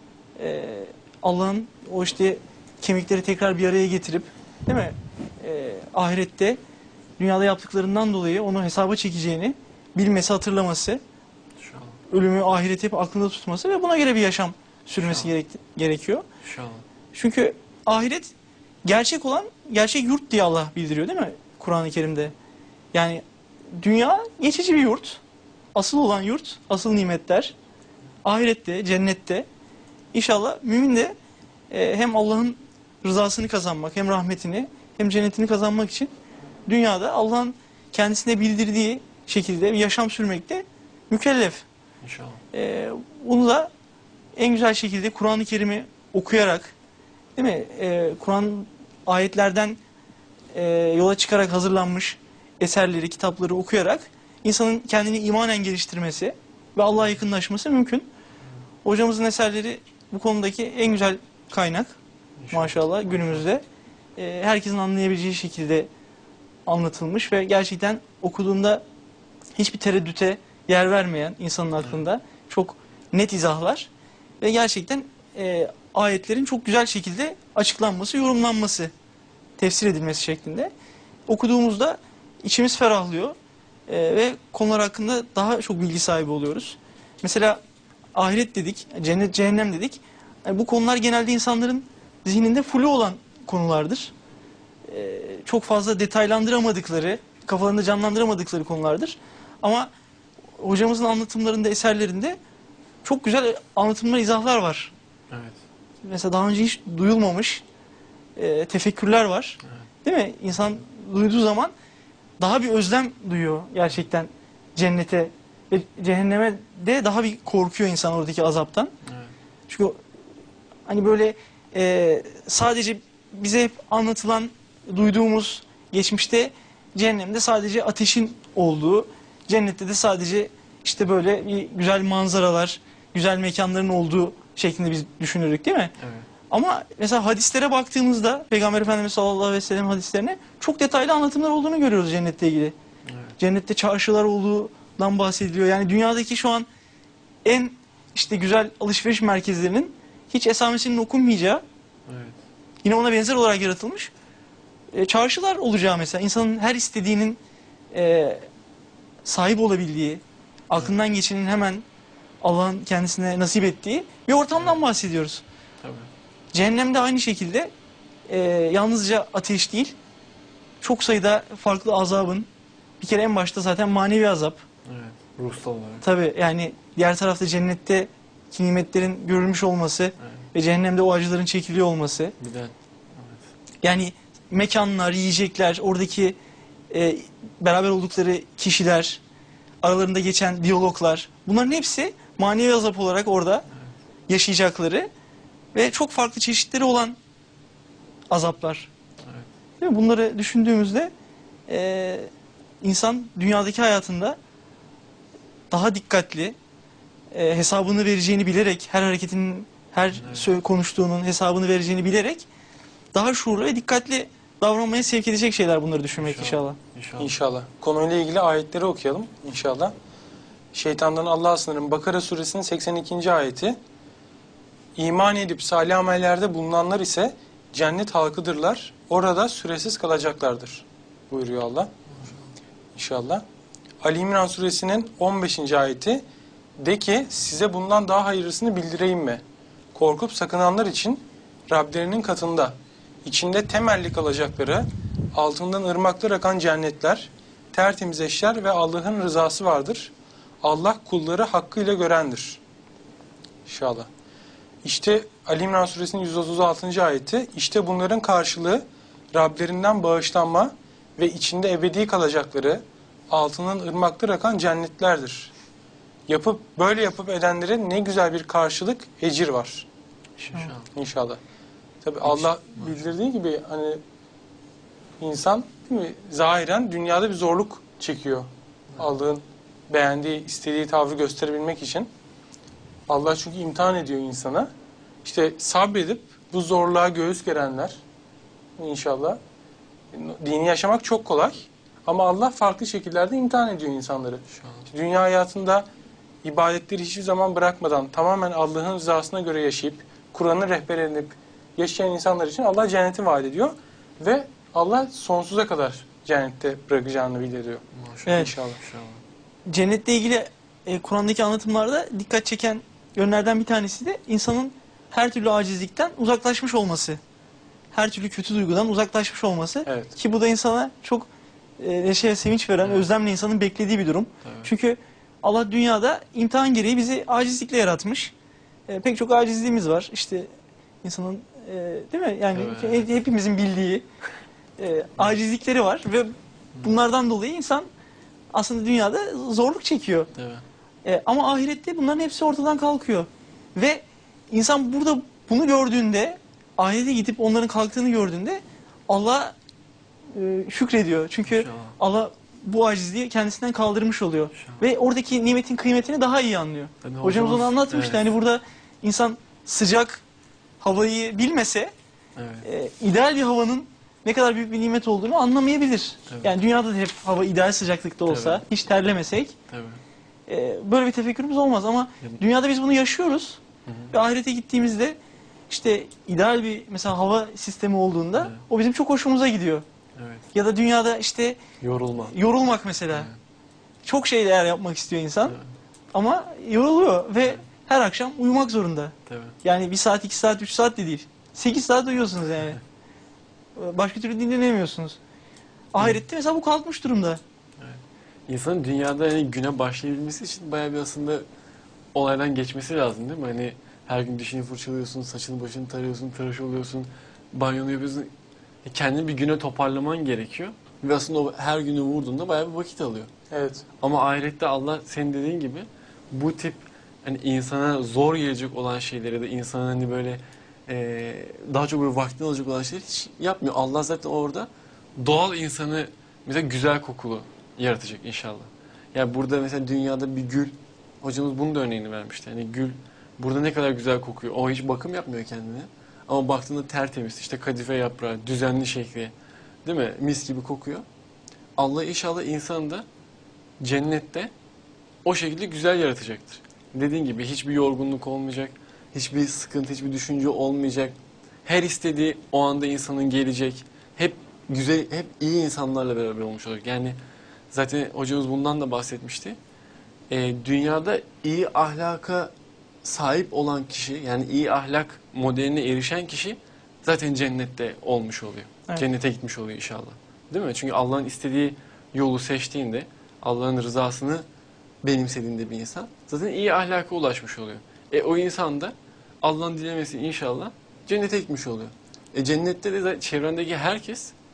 e, Allah'ın o işte kemikleri tekrar bir araya getirip, değil mi? E, ahirette dünyada yaptıklarından dolayı onu hesaba çekeceğini bilmesi, hatırlaması, İnşallah. ölümü, ahireti hep aklında tutması ve buna göre bir yaşam sürmesi gerek, gerekiyor. İnşallah. Çünkü ahiret gerçek olan, gerçek yurt diye Allah bildiriyor değil mi Kur'an-ı Kerim'de? Yani dünya geçici bir yurt. Asıl olan yurt, asıl nimetler ahirette, cennette. İnşallah mümin de e, hem Allah'ın rızasını kazanmak, hem rahmetini, hem cennetini kazanmak için dünyada Allah'ın kendisine bildirdiği şekilde bir yaşam sürmekte mükellef. İnşallah. E, bunu da en güzel şekilde Kur'an-ı Kerim'i okuyarak, değil mi? E, Kur'an ayetlerden e, yola çıkarak hazırlanmış eserleri, kitapları okuyarak insanın kendini imanen geliştirmesi ve Allah'a yakınlaşması mümkün. Hocamızın eserleri bu konudaki en güzel kaynak. İnşallah. Maşallah günümüzde e, herkesin anlayabileceği şekilde anlatılmış ve gerçekten okuduğunda hiçbir tereddüte yer vermeyen insanın aklında çok net izahlar ve gerçekten e, ayetlerin çok güzel şekilde açıklanması, yorumlanması, tefsir edilmesi şeklinde. Okuduğumuzda içimiz ferahlıyor e, ve konular hakkında daha çok bilgi sahibi oluyoruz. Mesela ahiret dedik, cennet, cehennem dedik. Yani bu konular genelde insanların zihninde flu olan konulardır. E, çok fazla detaylandıramadıkları, kafalarında canlandıramadıkları konulardır. Ama hocamızın anlatımlarında, eserlerinde çok güzel anlatımlar, izahlar var. Evet. Mesela daha önce hiç duyulmamış e, tefekkürler var. Evet. Değil mi? İnsan duyduğu zaman daha bir özlem duyuyor gerçekten cennete ve cehenneme de daha bir korkuyor insan oradaki azaptan. Evet. Çünkü hani böyle e, sadece bize hep anlatılan, duyduğumuz geçmişte cehennemde sadece ateşin olduğu, cennette de sadece işte böyle bir güzel manzaralar, güzel mekanların olduğu şeklinde biz düşünürük değil mi? Evet. Ama mesela hadislere baktığımızda Peygamber Efendimiz sallallahu aleyhi ve sellem hadislerine çok detaylı anlatımlar olduğunu görüyoruz cennette ilgili. Evet. Cennette çarşılar olduğundan bahsediliyor. Yani dünyadaki şu an en işte güzel alışveriş merkezlerinin hiç esamesinin okunmayacağı, Evet. yine ona benzer olarak yaratılmış e, çarşılar olacağı mesela. İnsanın her istediğinin e, sahip olabildiği, aklından geçenin hemen Allah'ın kendisine nasip ettiği bir ortamdan bahsediyoruz. Tabii. Cehennemde aynı şekilde e, yalnızca ateş değil, çok sayıda farklı azabın, bir kere en başta zaten manevi azap. Evet. Ruhsal olarak. Tabii yani diğer tarafta cennette nimetlerin görülmüş olması Evet. ve cehennemde o acıların çekiliyor olması. Bir de evet. Yani mekanlar, yiyecekler, oradaki e, beraber oldukları kişiler, aralarında geçen diyaloglar, bunların hepsi manevi azap olarak orada yaşayacakları ve çok farklı çeşitleri olan azaplar. Evet. Değil mi? Bunları düşündüğümüzde e, insan dünyadaki hayatında daha dikkatli, e, hesabını vereceğini bilerek, her hareketinin, her sö- konuştuğunun hesabını vereceğini bilerek daha şuurlu ve dikkatli davranmaya sevk edecek şeyler bunları düşünmek inşallah. İnşallah. İnşallah. Konuyla ilgili ayetleri okuyalım inşallah. Şeytandan Allah'a sığınırım. Bakara suresinin seksen ikinci ayeti. İman edip salih amellerde bulunanlar ise cennet halkıdırlar. Orada süresiz kalacaklardır buyuruyor Allah. İnşallah. Ali İmran suresinin on beşinci ayeti. De ki size bundan daha hayırlısını bildireyim mi? Korkup sakınanlar için Rablerinin katında içinde temelli kalacakları, altından ırmaklar akan cennetler, tertemiz eşler ve Allah'ın rızası vardır. Allah kulları hakkıyla görendir. İnşallah. İşte Ali İmran suresinin yüz otuz altıncı ayeti. İşte bunların karşılığı Rablerinden bağışlanma ve içinde ebedi kalacakları, altından ırmaklar akan cennetlerdir. Yapıp böyle yapıp edenlere ne güzel bir karşılık, ecir var. İnşallah. İnşallah. Tabii Allah bildirdiği gibi hani insan değil mi, zahiren dünyada bir zorluk çekiyor. Allah'ın beğendiği, istediği tavrı gösterebilmek için. Allah çünkü imtihan ediyor insana. İşte sabredip bu zorluğa göğüs gerenler inşallah. Dini yaşamak çok kolay. Ama Allah farklı şekillerde imtihan ediyor insanları. İnşallah. Dünya hayatında ibadetleri hiçbir zaman bırakmadan tamamen Allah'ın rızasına göre yaşayıp Kur'an'ı rehber edinip yaşayan insanlar için Allah cenneti vaat ediyor ve Allah sonsuza kadar cennette bırakacağını bildiriyor. Maşallah. Evet. İnşallah. İnşallah. Cennetle ilgili e, Kur'an'daki anlatımlarda dikkat çeken yönlerden bir tanesi de insanın her türlü acizlikten uzaklaşmış olması. Her türlü kötü duygudan uzaklaşmış olması. Evet. Ki bu da insana çok e, neşe ve sevinç veren, Evet. özlemle insanın beklediği bir durum. Evet. Çünkü Allah dünyada imtihan gereği bizi acizlikle yaratmış. E, pek çok acizliğimiz var. İşte insanın e, değil mi? Yani Evet. he- hepimizin bildiği e, acizlikleri var ve bunlardan dolayı insan aslında dünyada zorluk çekiyor. Evet. E, ama ahirette bunların hepsi ortadan kalkıyor. Ve insan burada bunu gördüğünde, ahirete gidip onların kalktığını gördüğünde Allah e, şükrediyor. Çünkü İnşallah. Allah bu acizliği kendisinden kaldırmış oluyor. İnşallah. Ve oradaki nimetin kıymetini daha iyi anlıyor. Yani Hocamız onu anlatmıştı. evet. Hani burada insan sıcak havayı bilmese Evet. e, ideal bir havanın ne kadar büyük bir nimet olduğunu anlamayabilir. Tabii. Yani dünyada da hep hava ideal sıcaklıkta olsa, Tabii. hiç terlemesek Tabii. e, böyle bir tefekkürümüz olmaz. Ama Yani- dünyada biz bunu yaşıyoruz. Hı hı. Ve ahirete gittiğimizde işte ideal bir mesela hava sistemi olduğunda Evet. o bizim çok hoşumuza gidiyor. Evet. Ya da dünyada işte Yorulma. yorulmak mesela. Evet. Çok şeyler yapmak istiyor insan Evet. ama yoruluyor ve Evet. her akşam uyumak zorunda. Tabii. Yani bir saat, iki saat, üç saat de değil. Sekiz saat uyuyorsunuz yani. Başka türlü dinlenemiyorsunuz. Ahirette mesela bu kalkmış durumda. İnsanın dünyada hani güne başlayabilmesi için bayağı bir aslında olaydan geçmesi lazım değil mi? Hani her gün dişini fırçalıyorsun, saçını başını tarıyorsun, tıraş oluyorsun, banyonu yapıyorsun. E kendini bir güne toparlaman gerekiyor. Ve aslında o her günü vurduğunda bayağı bir vakit alıyor. Evet. Ama ahirette Allah senin dediğin gibi bu tip hani insana zor gelecek olan şeyleri ya da insanın hani böyle e, daha çok böyle vaktini alacak olan şeyleri hiç yapmıyor. Allah zaten orada doğal insanı mesela güzel kokulu yaratacak inşallah. Yani burada mesela dünyada bir gül, hocamız bunun da örneğini vermişti. Hani gül burada ne kadar güzel kokuyor. O hiç bakım yapmıyor kendine. Ama baktığında tertemiz, işte kadife yaprağı, düzenli şekli, değil mi? Mis gibi kokuyor. Allah inşallah insanı da cennette o şekilde güzel yaratacaktır. Dediğin gibi hiçbir yorgunluk olmayacak, hiçbir sıkıntı, hiçbir düşünce olmayacak. Her istediği o anda insanın gelecek. Hep güzel, hep iyi insanlarla beraber olmuş olacak. Yani zaten hocamız bundan da bahsetmişti. Ee, dünyada iyi ahlaka sahip olan kişi, yani iyi ahlak modeline erişen kişi zaten cennette olmuş oluyor. Evet. Cennete gitmiş oluyor inşallah. Değil mi? Çünkü Allah'ın istediği yolu seçtiğinde, Allah'ın rızasını benimsediğinde bir insan zaten iyi ahlaka ulaşmış oluyor. E o insan da Allah'ın dilemesi inşallah cennete gitmiş oluyor. E cennette de zaten çevrendeki herkes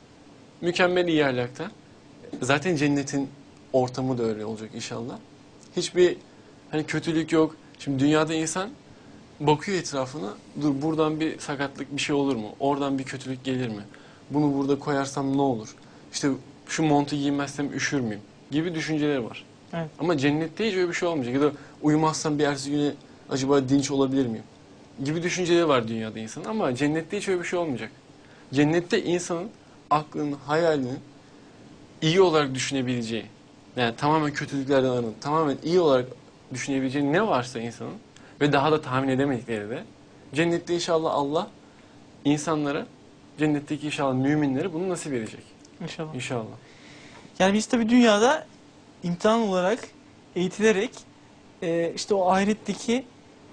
Mükemmel iyi ahlakta. Zaten cennetin ortamı da öyle olacak inşallah. Hiçbir hani kötülük yok. Şimdi dünyada insan bakıyor etrafına. Dur buradan bir sakatlık bir şey olur mu? Oradan bir kötülük gelir mi? Bunu burada koyarsam ne olur? İşte şu montu giymezsem üşür müyüm? Gibi düşünceleri var. Evet. Ama cennette hiç öyle bir şey olmayacak. Ya da uyumazsam bir ertesi güne acaba dinç olabilir miyim? Gibi düşünceleri var dünyada insanın. Ama cennette hiç öyle bir şey olmayacak. Cennette insanın aklının, hayalinin iyi olarak düşünebileceği, yani tamamen kötülüklerden arınıp tamamen iyi olarak düşünebileceği ne varsa insanın ve daha da tahmin edemedikleri de cennette inşallah Allah insanlara, cennetteki inşallah müminlere bunu nasip edecek. İnşallah. İnşallah. Yani biz tabii dünyada imtihan olarak eğitilerek e, işte o ahiretteki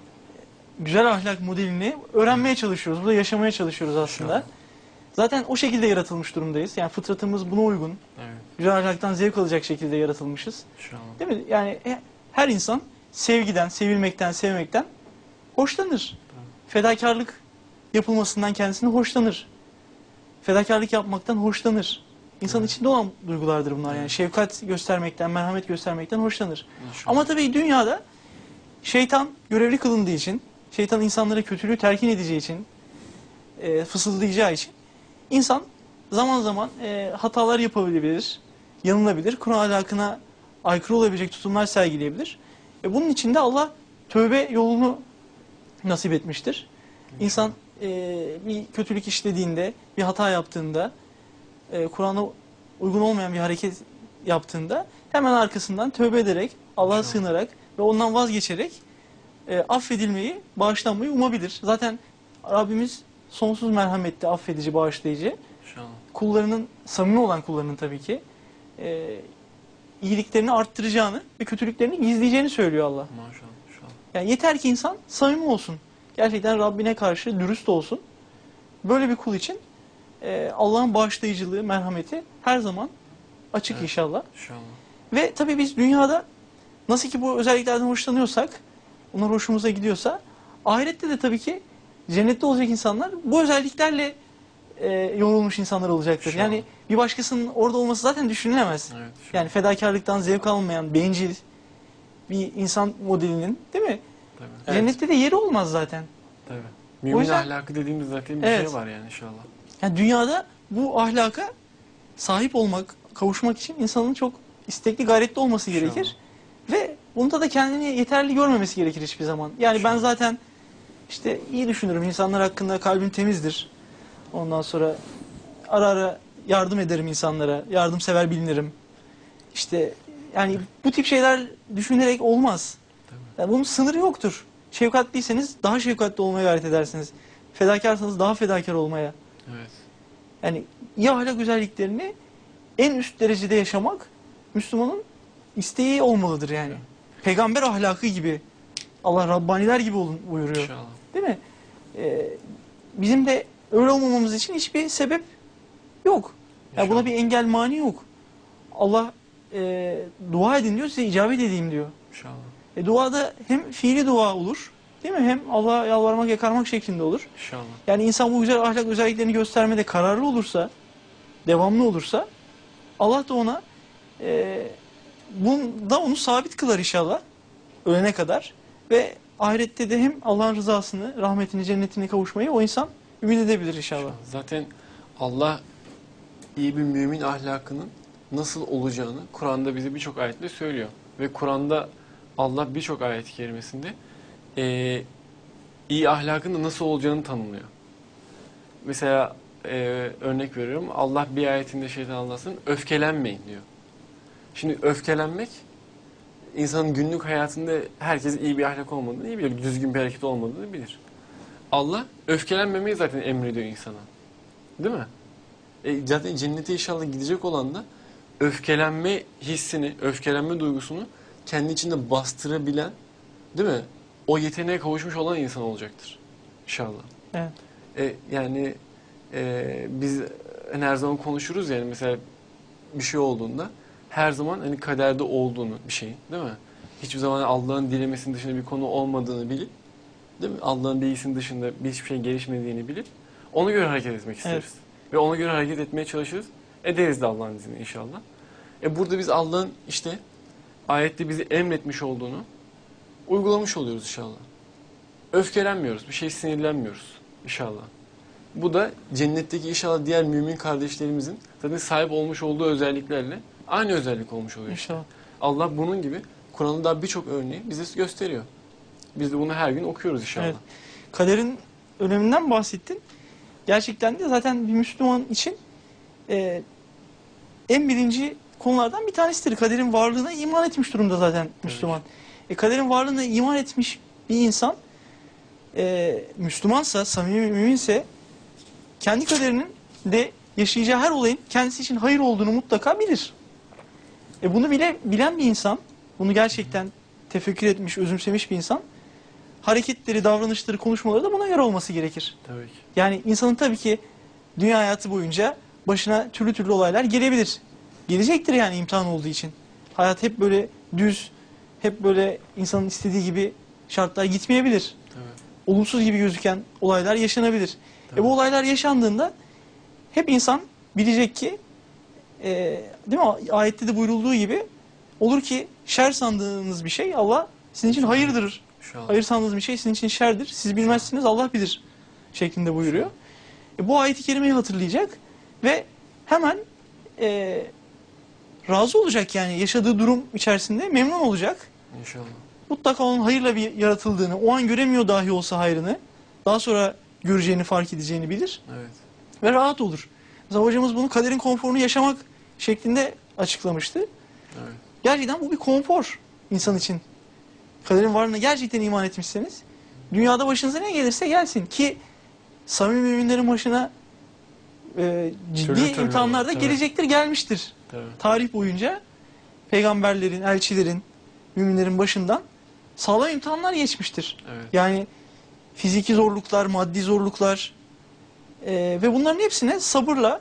güzel ahlak modelini öğrenmeye çalışıyoruz. Burada yaşamaya çalışıyoruz aslında. İnşallah. Zaten o şekilde yaratılmış durumdayız. Yani fıtratımız buna uygun. Evet. Güzel ahlaktan zevk alacak şekilde yaratılmışız. İnşallah. Değil mi? Yani e, her insan sevgiden, sevilmekten, sevmekten hoşlanır. Fedakarlık yapılmasından kendisini hoşlanır. Fedakarlık yapmaktan hoşlanır. İnsanın Evet. içinde olan duygulardır bunlar. Yani Evet. şefkat göstermekten, merhamet göstermekten hoşlanır. İnşallah. Ama tabii dünyada şeytan görevli kılındığı için, şeytan insanlara kötülüğü telkin edeceği için, e, fısıldayacağı için insan zaman zaman e, hatalar yapabilir, yanılabilir, Kur'an ahlakına aykırı olabilecek tutumlar sergileyebilir. E, bunun için de Allah tövbe yolunu nasip etmiştir. İnsan e, bir kötülük işlediğinde, bir hata yaptığında, e, Kur'an'a uygun olmayan bir hareket yaptığında hemen arkasından tövbe ederek, Allah'a İnşallah. sığınarak ve ondan vazgeçerek e, affedilmeyi, bağışlanmayı umabilir. Zaten Rabbimiz sonsuz merhametli, affedici, bağışlayıcı. İnşallah. Kullarının, samimi olan kullarının tabii ki e, iyiliklerini arttıracağını ve kötülüklerini gizleyeceğini söylüyor Allah. Maşallah. İnşallah. Yani yeter ki insan samimi olsun. Gerçekten Rabbine karşı dürüst olsun. Böyle bir kul için e, Allah'ın bağışlayıcılığı, merhameti her zaman açık Evet. inşallah. İnşallah. Ve tabii biz dünyada nasıl ki bu özelliklerden hoşlanıyorsak, onlar hoşumuza gidiyorsa, ahirette de tabii ki cennette olacak insanlar bu özelliklerle e, yorulmuş insanlar olacaktır. İnşallah. Yani bir başkasının orada olması zaten düşünülemez. Evet. Yani fedakarlıktan zevk almayan, bencil bir insan modelinin, değil mi? Tabii. Evet. Cennette de yeri olmaz zaten. Tabii. Mümin yüzden- ahlakı dediğimiz zaten bir Evet. şey var yani inşallah. Yani dünyada bu ahlaka sahip olmak, kavuşmak için insanın çok istekli, gayretli olması İnşallah. gerekir. Ve bunda da kendini yeterli görmemesi gerekir hiçbir zaman. Yani ben İnşallah. zaten işte iyi düşünürüm, insanlar hakkında kalbim temizdir. Ondan sonra ara ara yardım ederim insanlara, yardımsever bilinirim. İşte yani bu tip şeyler düşünerek olmaz. Tabii. Yani bunun sınırı yoktur. Şefkatliyseniz daha şefkatli olmaya gayret edersiniz. Fedakarsanız daha fedakar olmaya. Evet. Yani iyi ahlak özelliklerini en üst derecede yaşamak Müslümanın isteği olmalıdır yani. Peygamber ahlakı gibi, Allah Rabbaniler gibi olun buyuruyor. İnşallah. Değil mi? Ee, bizim de öyle olmamamız için hiçbir sebep yok. Yani buna İnşallah. bir engel, mani yok. Allah e, dua edin diyor, size icabet edeyim diyor. İnşallah. E, duada hem fiili dua olur, değil mi? Hem Allah'a yalvarmak, yakarmak şeklinde olur. İnşallah. Yani insan bu güzel ahlak özelliklerini göstermede kararlı olursa, devamlı olursa, Allah da ona e, bunda onu sabit kılar inşallah ölene kadar ve ahirette de hem Allah'ın rızasını, rahmetini, cennetine kavuşmayı o insan ümit edebilir inşallah. İnşallah. Zaten Allah iyi bir mümin ahlakının nasıl olacağını Kur'an'da bize birçok ayetle söylüyor. Ve Kur'an'da Allah birçok ayet-i kerimesinde eee iyi ahlakın da nasıl olacağını tanımlıyor. Mesela eee, örnek veriyorum. Allah bir ayetinde şeytan Allah'sın öfkelenmeyin diyor. Şimdi öfkelenmek insanın günlük hayatında herkes iyi bir ahlak olmadığını iyi bilir. Düzgün bir hareket olmadığını bilir. Allah öfkelenmemeyi zaten emrediyor insana. Değil mi? E, zaten cennete inşallah gidecek olan da öfkelenme hissini, öfkelenme duygusunu kendi içinde bastırabilen, değil mi? O yeteneğe kavuşmuş olan insan olacaktır. İnşallah. Evet. E, yani e, biz hani her zaman konuşuruz yani mesela bir şey olduğunda her zaman hani kaderde olduğunu bir şeyin, değil mi? Hiçbir zaman Allah'ın dilemesinin dışında bir konu olmadığını bilip, değil mi? Allah'ın bilgisinin dışında bir hiçbir şeyin gelişmediğini bilip ona göre hareket etmek isteriz. Evet. Ve ona göre hareket etmeye çalışırız. Ederiz de Allah'ın izniyle inşallah. E burada biz Allah'ın işte ayette bizi emretmiş olduğunu uygulamış oluyoruz inşallah. Öfkelenmiyoruz, bir şey sinirlenmiyoruz inşallah. Bu da cennetteki inşallah diğer mümin kardeşlerimizin zaten sahip olmuş olduğu özelliklerle aynı özellik olmuş oluyor işte. İnşallah. Allah bunun gibi Kur'an'ın daha birçok örneği bize gösteriyor. Biz de bunu her gün okuyoruz inşallah. Evet. Kaderin öneminden bahsettin. Gerçekten de zaten bir Müslüman için e, en birinci konulardan bir tanesidir. Kaderin varlığına iman etmiş durumda zaten Müslüman. E, kaderin varlığına iman etmiş bir insan e, Müslümansa, samimi müminse kendi kaderinin de yaşayacağı her olayın kendisi için hayır olduğunu mutlaka bilir. E, bunu bile bilen bir insan, bunu gerçekten tefekkür etmiş, özümsemiş bir insan, hareketleri, davranışları, konuşmaları da buna göre olması gerekir. Tabii ki. Yani insanın tabii ki dünya hayatı boyunca başına türlü türlü olaylar gelebilir. Gelecektir yani imtihan olduğu için. Hayat hep böyle düz, hep böyle insanın istediği gibi şartlar gitmeyebilir. Tabii. Olumsuz gibi gözüken olaylar yaşanabilir. Tabii. E bu olaylar yaşandığında hep insan bilecek ki, e, değil mi? Ayette de buyurulduğu gibi olur ki şer sandığınız bir şey Allah sizin için hayırdır. İnşallah. Hayır sandığınız bir şey sizin için şerdir. Siz bilmezsiniz, Allah bilir şeklinde buyuruyor. E, bu ayet-i kerimeyi hatırlayacak ve hemen e, razı olacak, yani yaşadığı durum içerisinde memnun olacak. İnşallah. Mutlaka onun hayırla bir yaratıldığını, o an göremiyor dahi olsa hayrını, daha sonra göreceğini, fark edeceğini bilir Evet. ve rahat olur. Mesela hocamız bunu kaderin konforunu yaşamak şeklinde açıklamıştı. Evet. Gerçekten bu bir konfor insan için. Kaderin varlığına gerçekten iman etmişseniz, dünyada başınıza ne gelirse gelsin ki samimi müminlerin başına e, ciddi Türlü türlü imtihanlar da olur, gelecektir, gelmiştir. Tabii. Tarih boyunca peygamberlerin, elçilerin, müminlerin başından sağlam imtihanlar geçmiştir. Evet. Yani fiziki zorluklar, maddi zorluklar e, ve bunların hepsine sabırla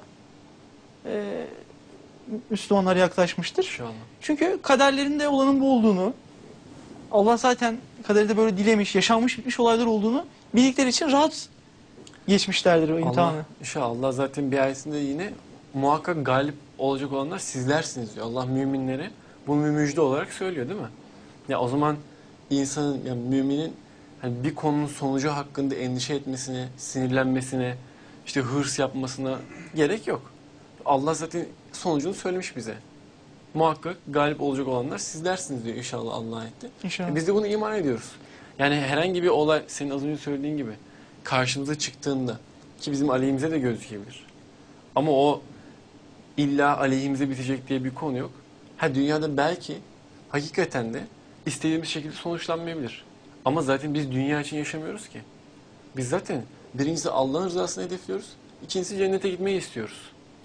e, Müslümanlar yaklaşmıştır. İnşallah. Çünkü kaderlerinde olanın bu olduğunu, Allah zaten kaderde böyle dilemiş, yaşanmış bitmiş olaylar olduğunu bildikleri için rahat geçmişlerdir o imtihanı. Allah, inşallah Allah zaten bir ayetinde yine muhakkak galip olacak olanlar sizlersiniz diyor. Allah müminlere bu müjde olarak söylüyor değil mi? Ya o zaman insanın, yani müminin hani bir konunun sonucu hakkında endişe etmesine, sinirlenmesine, işte hırs yapmasına gerek yok. Allah zaten sonucunu söylemiş bize. Muhakkak galip olacak olanlar sizlersiniz diyor inşallah Allah ayette. İnşallah. E biz de bunu iman ediyoruz. Yani herhangi bir olay senin az önce söylediğin gibi karşımıza çıktığında ki bizim aleyhimize de gözükebilir. Ama o illa aleyhimize bitecek diye bir konu yok. Ha dünyada belki hakikaten de istediğimiz şekilde sonuçlanmayabilir. Ama zaten biz dünya için yaşamıyoruz ki. Biz zaten birincisi Allah'ın rızasını hedefliyoruz. İkincisi cennete gitmeyi istiyoruz.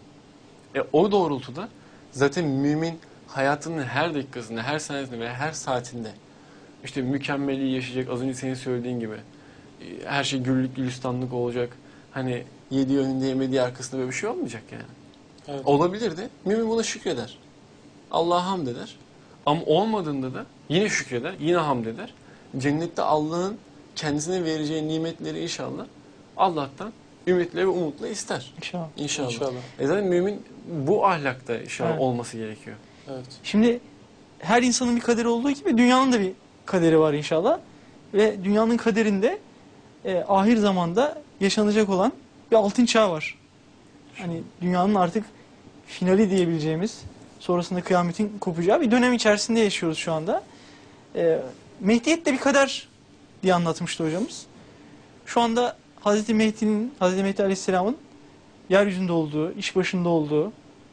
E o doğrultuda zaten mümin hayatının her dakikasında, her saniyesinde ve her saatinde işte mükemmeli yaşayacak, az önce senin söylediğin gibi. Her şey güllük gülistanlık olacak. Hani yediği önünde yemediği arkasında böyle bir şey olmayacak yani. Evet. Olabilir de mümin buna şükreder. Allah'a hamd eder. Ama olmadığında da yine şükreder, yine hamd eder. Cennette Allah'ın kendisine vereceği nimetleri inşallah Allah'tan ümitle ve umutla ister. İnşallah. İnşallah. İnşallah. E zaten mümin bu ahlakta inşallah Evet. olması gerekiyor. Evet. Şimdi her insanın bir kaderi olduğu gibi dünyanın da bir kaderi var inşallah. Ve dünyanın kaderinde e, ahir zamanda yaşanacak olan bir altın çağ var. Hani dünyanın artık finali diyebileceğimiz, sonrasında kıyametin kopacağı bir dönem içerisinde yaşıyoruz şu anda. E, Mehdiyet de bir kader diye anlatmıştı hocamız. Şu anda Hazreti Mehdi'nin, Hazreti Mehdi Aleyhisselam'ın yeryüzünde olduğu, iş başında olduğu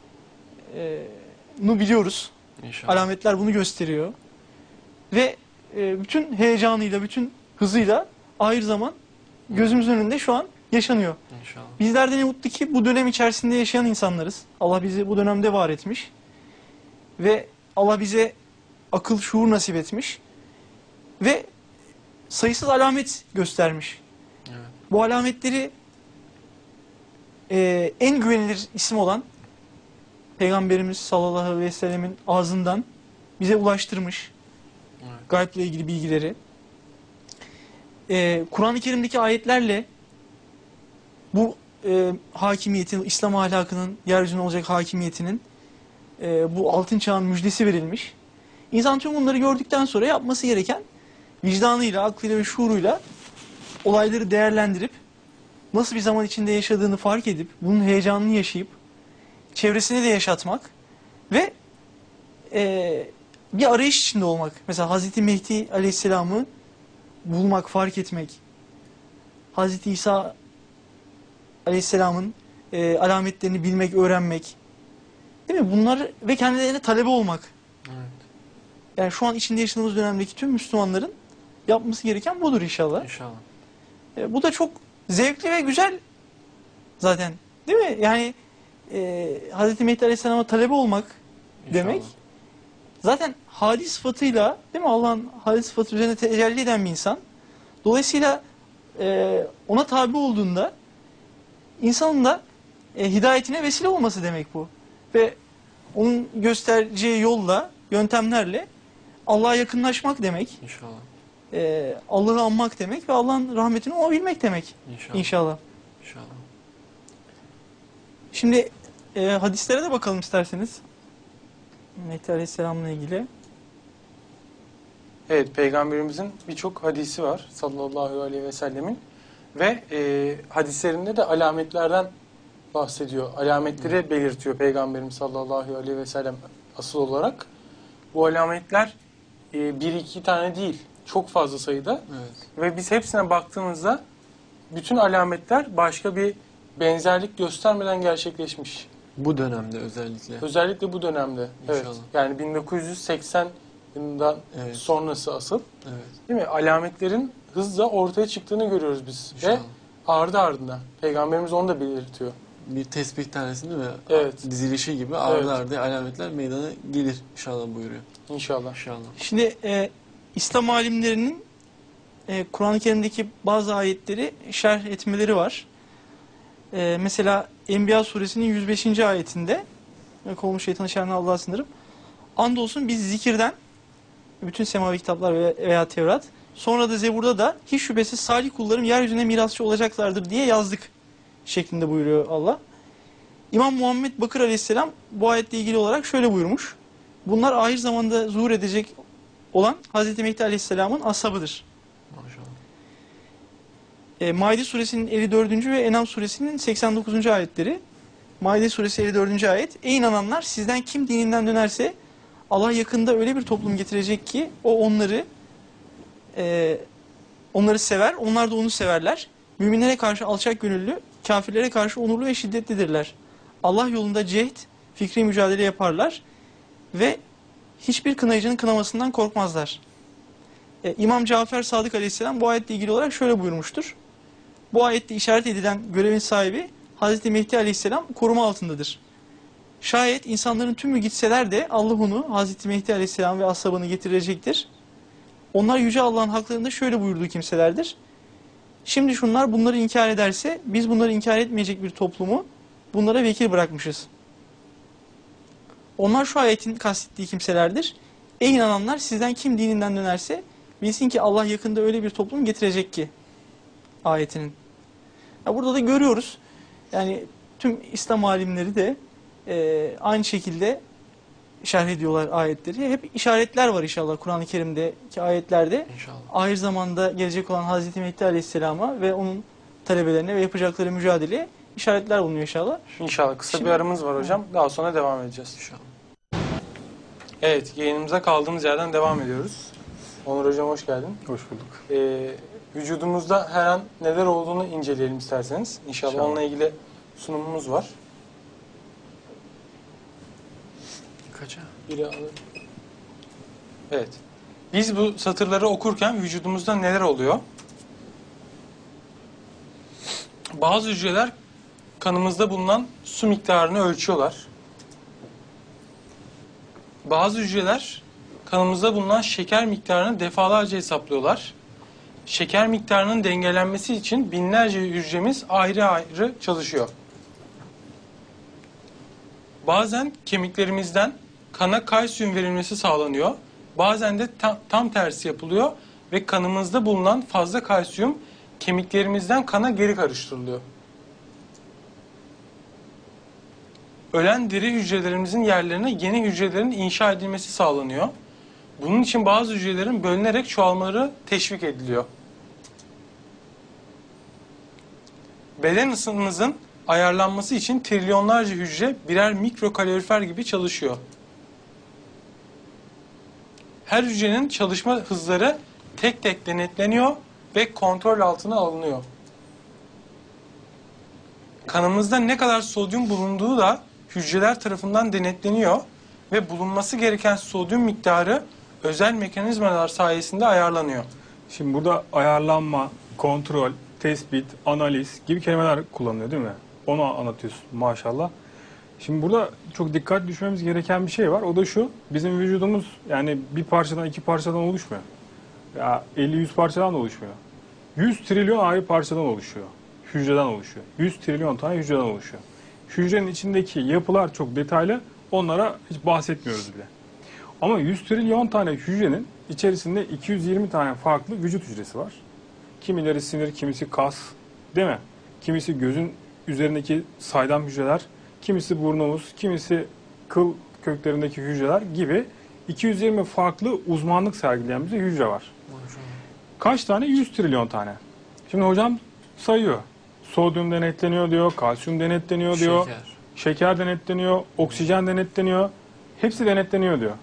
e, nu biliyoruz. İnşallah. Alametler bunu gösteriyor. Ve e, bütün heyecanıyla, bütün hızıyla ahir zaman gözümüzün önünde şu an yaşanıyor. İnşallah. Bizler de ne mutlu ki bu dönem içerisinde yaşayan insanlarız. Allah bizi bu dönemde var etmiş. Ve Allah bize akıl, şuur nasip etmiş. Ve sayısız alamet göstermiş. Evet. Bu alametleri e, en güvenilir isim olan Peygamberimiz sallallahu aleyhi ve sellemin ağzından bize ulaştırmış. Evet. Gayble ilgili bilgileri. Ee, Kur'an-ı Kerim'deki ayetlerle bu e, hakimiyetin, İslam ahlakının, yeryüzünde olacak hakimiyetinin e, bu altın çağın müjdesi verilmiş. İnsan tüm bunları gördükten sonra yapması gereken vicdanıyla, aklıyla ve şuuruyla olayları değerlendirip nasıl bir zaman içinde yaşadığını fark edip bunun heyecanını yaşayıp çevresini de yaşatmak ve e, bir arayış içinde olmak. Mesela Hazreti Mehdi Aleyhisselam'ı bulmak, fark etmek. Hazreti İsa Aleyhisselam'ın e, alametlerini bilmek, öğrenmek. Değil mi? Bunlar ve kendilerine talebe olmak. Evet. Yani şu an içinde yaşadığımız dönemdeki tüm Müslümanların yapması gereken budur inşallah. İnşallah. E, bu da çok zevkli ve güzel zaten. Değil mi? Yani e, Hazreti Mehdi Aleyhisselam'a talebe olmak İnşallah. demek. Zaten hali sıfatıyla, değil mi? Allah'ın hali sıfatı üzerine tecelli eden bir insan. Dolayısıyla e, ona tabi olduğunda insanın da e, hidayetine vesile olması demek bu. Ve onun göstereceği yolla, yöntemlerle Allah'a yakınlaşmak demek. İnşallah. E, Allah'ı anmak demek ve Allah'ın rahmetini umabilmek demek. İnşallah. İnşallah. İnşallah. Şimdi e, hadislere de bakalım isterseniz. Mehdi Aleyhisselam'la ilgili. Evet, Peygamberimizin birçok hadisi var sallallahu aleyhi ve sellemin ve e, hadislerinde de alametlerden bahsediyor. Alametleri belirtiyor Peygamberimiz sallallahu aleyhi ve sellem asıl olarak. Bu alametler e, bir iki tane değil, çok fazla sayıda Evet. ve biz hepsine baktığımızda bütün alametler başka bir benzerlik göstermeden gerçekleşmiş. Bu dönemde özellikle. Özellikle bu dönemde. Evet. İnşallah. Yani bin dokuz yüz seksen yılından Evet. sonrası asıl. Evet. Değil mi? Alametlerin hızla ortaya çıktığını görüyoruz biz. Ve İnşallah. ardı ardına. Peygamberimiz onu da belirtiyor. Bir tesbih tanesi değil mi? Evet. Dizilişi gibi ardı Evet. ardı alametler meydana gelir inşallah buyuruyor. İnşallah. İnşallah. Şimdi e, İslam alimlerinin e, Kur'an-ı Kerim'deki bazı ayetleri şerh etmeleri var. E, mesela Enbiya suresinin yüz beşinci ayetinde ve kovmuş şeytanı şerrinden Allah'a sınırım. Andolsun biz zikirden bütün semavi kitaplar veya, veya Tevrat sonra da Zebur'da da hiç şüphesiz salih kullarım yeryüzüne mirasçı olacaklardır diye yazdık şeklinde buyuruyor Allah. İmam Muhammed Bakır Aleyhisselam bu ayetle ilgili olarak şöyle buyurmuş. Bunlar ahir zamanda zuhur edecek olan Hazreti Mehdi Aleyhisselam'ın ashabıdır. Maşallah. E, Maide suresinin elli dördüncü ve Enam suresinin seksen dokuzuncu ayetleri. Maide suresi elli dördüncü ayet. Ey inananlar sizden kim dininden dönerse Allah yakında öyle bir toplum getirecek ki o onları e, onları sever, onlar da onu severler. Müminlere karşı alçak gönüllü, kafirlere karşı onurlu ve şiddetlidirler. Allah yolunda cehd, fikri mücadele yaparlar ve hiçbir kınayıcının kınamasından korkmazlar. E, İmam Cafer Sadık Aleyhisselam bu ayetle ilgili olarak şöyle buyurmuştur. Bu ayette işaret edilen görevin sahibi Hazreti Mehdi Aleyhisselam koruma altındadır. Şayet insanların tümü gitseler de Allah onu Hazreti Mehdi Aleyhisselam ve ashabını getirecektir. Onlar Yüce Allah'ın haklarında şöyle buyurduğu kimselerdir. Şimdi şunlar bunları inkar ederse biz bunları inkar etmeyecek bir toplumu bunlara vekil bırakmışız. Onlar şu ayetin kastettiği kimselerdir. Ey inananlar sizden kim dininden dönerse bilsin ki Allah yakında öyle bir toplum getirecek ki ayetinin. Ya burada da görüyoruz. Yani tüm İslam alimleri de e, aynı şekilde şerh ediyorlar ayetleri. Hep işaretler var inşallah Kur'an-ı Kerim'deki ayetlerde. İnşallah. Ahir zamanda gelecek olan Hazreti Mehdi Aleyhisselam'a ve onun talebelerine ve yapacakları mücadeleye işaretler bulunuyor inşallah. İnşallah. Kısa Şimdi- bir aramız var hocam. Daha sonra devam edeceğiz. İnşallah. Evet, yayınımıza kaldığımız yerden devam ediyoruz. Onur hocam hoş geldin. Hoş bulduk. Ee, vücudumuzda her an neler olduğunu inceleyelim isterseniz. İnşallah, İnşallah. onunla ilgili sunumumuz var. Kaça? Biri alır. Evet. Biz bu satırları okurken vücudumuzda neler oluyor? Bazı hücreler kanımızda bulunan su miktarını ölçüyorlar. Bazı hücreler kanımızda bulunan şeker miktarını defalarca hesaplıyorlar. Şeker miktarının dengelenmesi için binlerce hücremiz ayrı ayrı çalışıyor. Bazen kemiklerimizden kana kalsiyum verilmesi sağlanıyor. Bazen de tam, tam tersi yapılıyor ve kanımızda bulunan fazla kalsiyum kemiklerimizden kana geri karıştırılıyor. ölen diri hücrelerimizin yerlerine yeni hücrelerin inşa edilmesi sağlanıyor. Bunun için bazı hücrelerin bölünerek çoğalmaları teşvik ediliyor. Beden ısımızın ayarlanması için trilyonlarca hücre birer mikrokalorifer gibi çalışıyor. Her hücrenin çalışma hızları tek tek denetleniyor ve kontrol altına alınıyor. Kanımızda ne kadar sodyum bulunduğu da hücreler tarafından denetleniyor ve bulunması gereken sodyum miktarı özel mekanizmalar sayesinde ayarlanıyor. Şimdi burada ayarlanma, kontrol, tespit, analiz gibi kelimeler kullanılıyor değil mi? Onu anlatıyorsun maşallah. Şimdi burada çok dikkat düşmemiz gereken bir şey var. O da şu, bizim vücudumuz yani bir parçadan iki parçadan oluşmuyor. Ya elli yüz parçadan da oluşmuyor. yüz trilyon ayrı parçadan oluşuyor. Hücreden oluşuyor. yüz trilyon tane hücreden oluşuyor. Hücrenin içindeki yapılar çok detaylı. Onlara hiç bahsetmiyoruz bile. Ama yüz trilyon tane hücrenin içerisinde iki yüz yirmi tane farklı vücut hücresi var. Kimileri sinir, kimisi kas, değil mi? Kimisi gözün üzerindeki saydam hücreler, kimisi burnumuz, kimisi kıl köklerindeki hücreler gibi iki yüz yirmi farklı uzmanlık sergileyen bir hücre var. Kaç tane? yüz trilyon tane. Şimdi hocam sayıyor. Sodyum denetleniyor diyor, kalsiyum denetleniyor diyor, Şeker. şeker denetleniyor, oksijen denetleniyor. Hepsi denetleniyor diyor.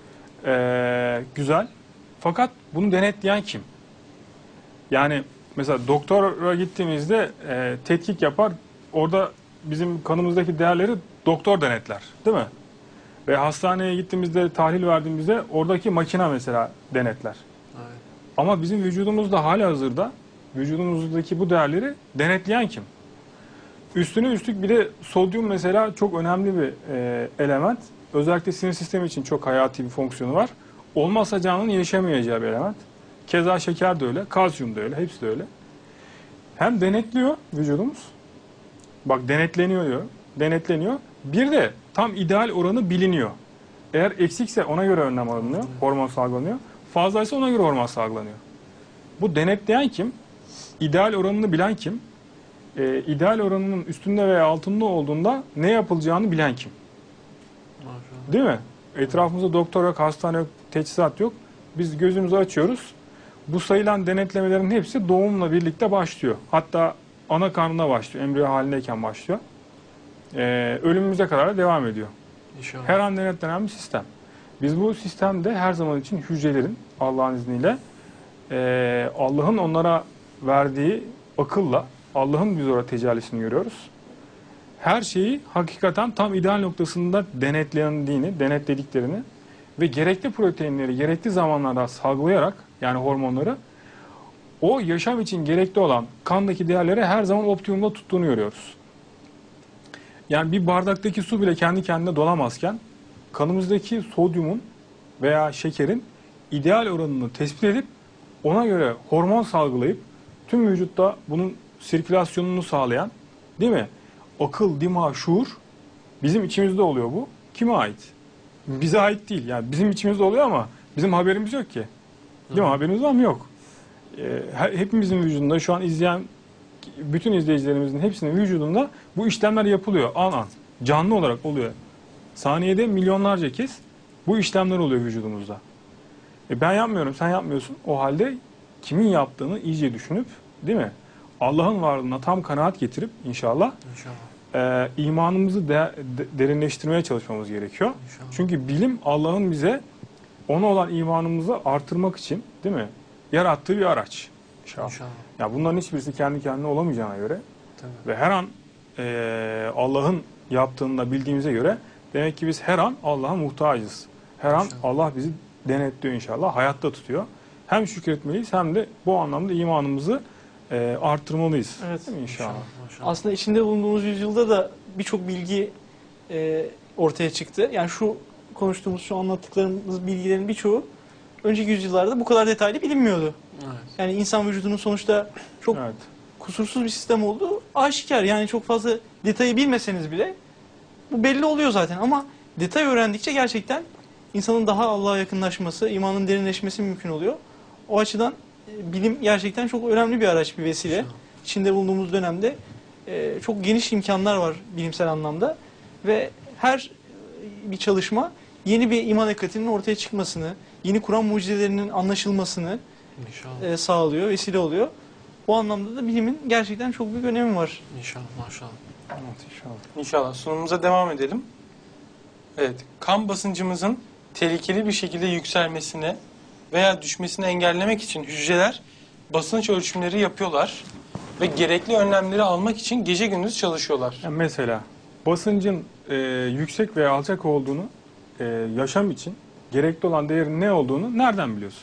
Ee, güzel. Fakat bunu denetleyen kim? Yani mesela doktora gittiğimizde e, tetkik yapar. Orada bizim kanımızdaki değerleri doktor denetler. Değil mi? Ve hastaneye gittiğimizde tahlil verdiğimizde oradaki makine mesela denetler. Evet. Ama bizim vücudumuzda halihazırda vücudumuzdaki bu değerleri denetleyen kim? Üstüne üstlük bir de sodyum mesela çok önemli bir e, element. Özellikle sinir sistemi için çok hayati bir fonksiyonu var. Olmazsa canlının yaşamayacağı bir element. Keza şeker de öyle, kalsiyum da öyle, hepsi de öyle. Hem denetliyor vücudumuz. Bak denetleniyor diyor. Denetleniyor. Bir de tam ideal oranı biliniyor. Eğer eksikse ona göre önlem alınıyor, hormon salgılanıyor. Fazlaysa ona göre hormon salgılanıyor. Bu denetleyen kim? İdeal oranını bilen kim? Ee, ideal oranının üstünde veya altında olduğunda ne yapılacağını bilen kim? Maşallah. Değil mi? Etrafımızda doktor yok, hastane yok, teçhizat yok. Biz gözümüzü açıyoruz. Bu sayılan denetlemelerin hepsi doğumla birlikte başlıyor. Hatta ana karnına başlıyor, embriyo halindeyken başlıyor. Ee, ölümümüze kadar da devam ediyor. İnşallah. Her an denetlenen bir sistem. Biz bu sistemde her zaman için hücrelerin Allah'ın izniyle e, Allah'ın onlara verdiği akılla Allah'ın biz orada tecellisini görüyoruz. Her şeyi hakikaten tam ideal noktasında denetlendiğini, denetlediklerini ve gerekli proteinleri gerekli zamanlarda salgılayarak yani hormonları o yaşam için gerekli olan kandaki değerleri her zaman optimumda tuttuğunu görüyoruz. Yani bir bardaktaki su bile kendi kendine dolamazken kanımızdaki sodyumun veya şekerin ideal oranını tespit edip ona göre hormon salgılayıp tüm vücutta bunun sirkülasyonunu sağlayan, değil mi? Akıl, dima, şuur bizim içimizde oluyor bu. Kime ait? Bize ait değil. Yani bizim içimizde oluyor ama bizim haberimiz yok ki. Değil mi? Haberimiz var mı? Yok. Ee, hepimizin vücudunda şu an izleyen bütün izleyicilerimizin hepsinin vücudunda bu işlemler yapılıyor. An an. Canlı olarak oluyor. Saniyede milyonlarca kez bu işlemler oluyor vücudumuzda. E ben yapmıyorum, sen yapmıyorsun. O halde kimin yaptığını iyice düşünüp, değil mi? Allah'ın varlığına tam kanaat getirip inşallah, İnşallah. e, imanımızı de, de, derinleştirmeye çalışmamız gerekiyor. İnşallah. Çünkü bilim Allah'ın bize ona olan imanımızı artırmak için, değil mi? Yarattığı bir araç. İnşallah. İnşallah. Ya bunların hiçbirisi kendi kendine olamayacağına göre Tabii. ve her an e, Allah'ın yaptığını da bildiğimize göre demek ki biz her an Allah'a muhtacız. Her an İnşallah. Allah bizi denetliyor inşallah, hayatta tutuyor. Hem şükretmeliyiz hem de bu anlamda imanımızı e, arttırmalıyız. Evet. Değil mi inşallah? Maşallah. Aslında içinde bulunduğumuz yüzyılda da birçok bilgi e, ortaya çıktı. Yani şu konuştuğumuz, şu anlattıklarımız bilgilerin birçoğu önceki yüzyıllarda bu kadar detaylı bilinmiyordu. Evet. Yani insan vücudunun sonuçta çok Evet. kusursuz bir sistem olduğu aşikar. Yani çok fazla detayı bilmeseniz bile bu belli oluyor zaten. Ama detay öğrendikçe gerçekten insanın daha Allah'a yakınlaşması, imanın derinleşmesi mümkün oluyor. O açıdan e, bilim gerçekten çok önemli bir araç, bir vesile. İnşallah. İçinde bulunduğumuz dönemde e, çok geniş imkanlar var bilimsel anlamda. Ve her bir çalışma yeni bir iman hakikatinin ortaya çıkmasını, yeni Kur'an mucizelerinin anlaşılmasını İnşallah. e, sağlıyor, vesile oluyor. Bu anlamda da bilimin gerçekten çok büyük önemi var. İnşallah maşallah. Evet, inşallah. İnşallah sunumumuza devam edelim. Evet, kan basıncımızın tehlikeli bir şekilde yükselmesini veya düşmesini engellemek için hücreler basınç ölçümleri yapıyorlar ve gerekli önlemleri almak için gece gündüz çalışıyorlar. Yani mesela basıncın e, yüksek veya alçak olduğunu e, yaşam için gerekli olan değerin ne olduğunu nereden biliyorsun?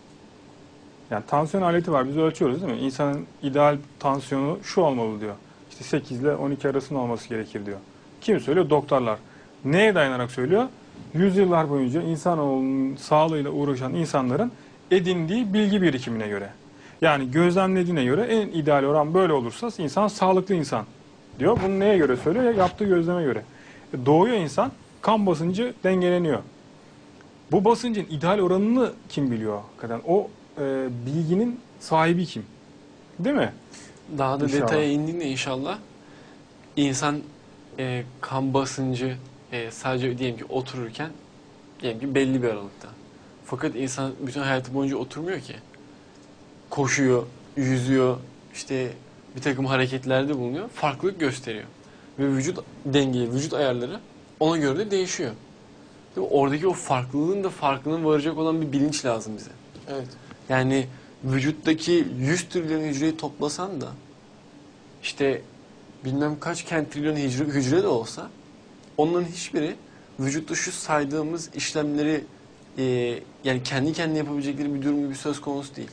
Yani tansiyon aleti var, biz ölçüyoruz değil mi? İnsanın ideal tansiyonu şu olmalı diyor. İşte sekiz ile on iki arasında olması gerekir diyor. Kim söylüyor? Doktorlar. Neye dayanarak söylüyor? Yüzyıllar boyunca insanoğlunun sağlığıyla uğraşan insanların edindiği bilgi birikimine göre. Yani gözlemlediğine göre en ideal oran böyle olursa insan sağlıklı insan diyor. Bunu neye göre söylüyor? Yaptığı gözleme göre. E, Doğuyor insan, kan basıncı dengeleniyor. Bu basıncın ideal oranını kim biliyor hakikaten? O e, bilginin sahibi kim? Değil mi? Daha da İnşallah. detaya indiğinde inşallah insan e, kan basıncı e, sadece diyelim ki otururken diyelim ki belli bir aralıkta. Fakat insan bütün hayatı boyunca oturmuyor ki. Koşuyor, yüzüyor, işte bir takım hareketlerde bulunuyor. Farklılık gösteriyor. Ve vücut dengeyi, vücut ayarları ona göre de değişiyor. Değil mi? Oradaki o farklılığın da farkına varacak olan bir bilinç lazım bize. Evet. Yani vücuttaki yüz trilyon hücreyi toplasan da işte bilmem kaç ken trilyon hücre, hücre de olsa onların hiçbiri vücutta şu saydığımız işlemleri e, yani kendi kendine yapabilecekleri bir durum gibi söz konusu değil.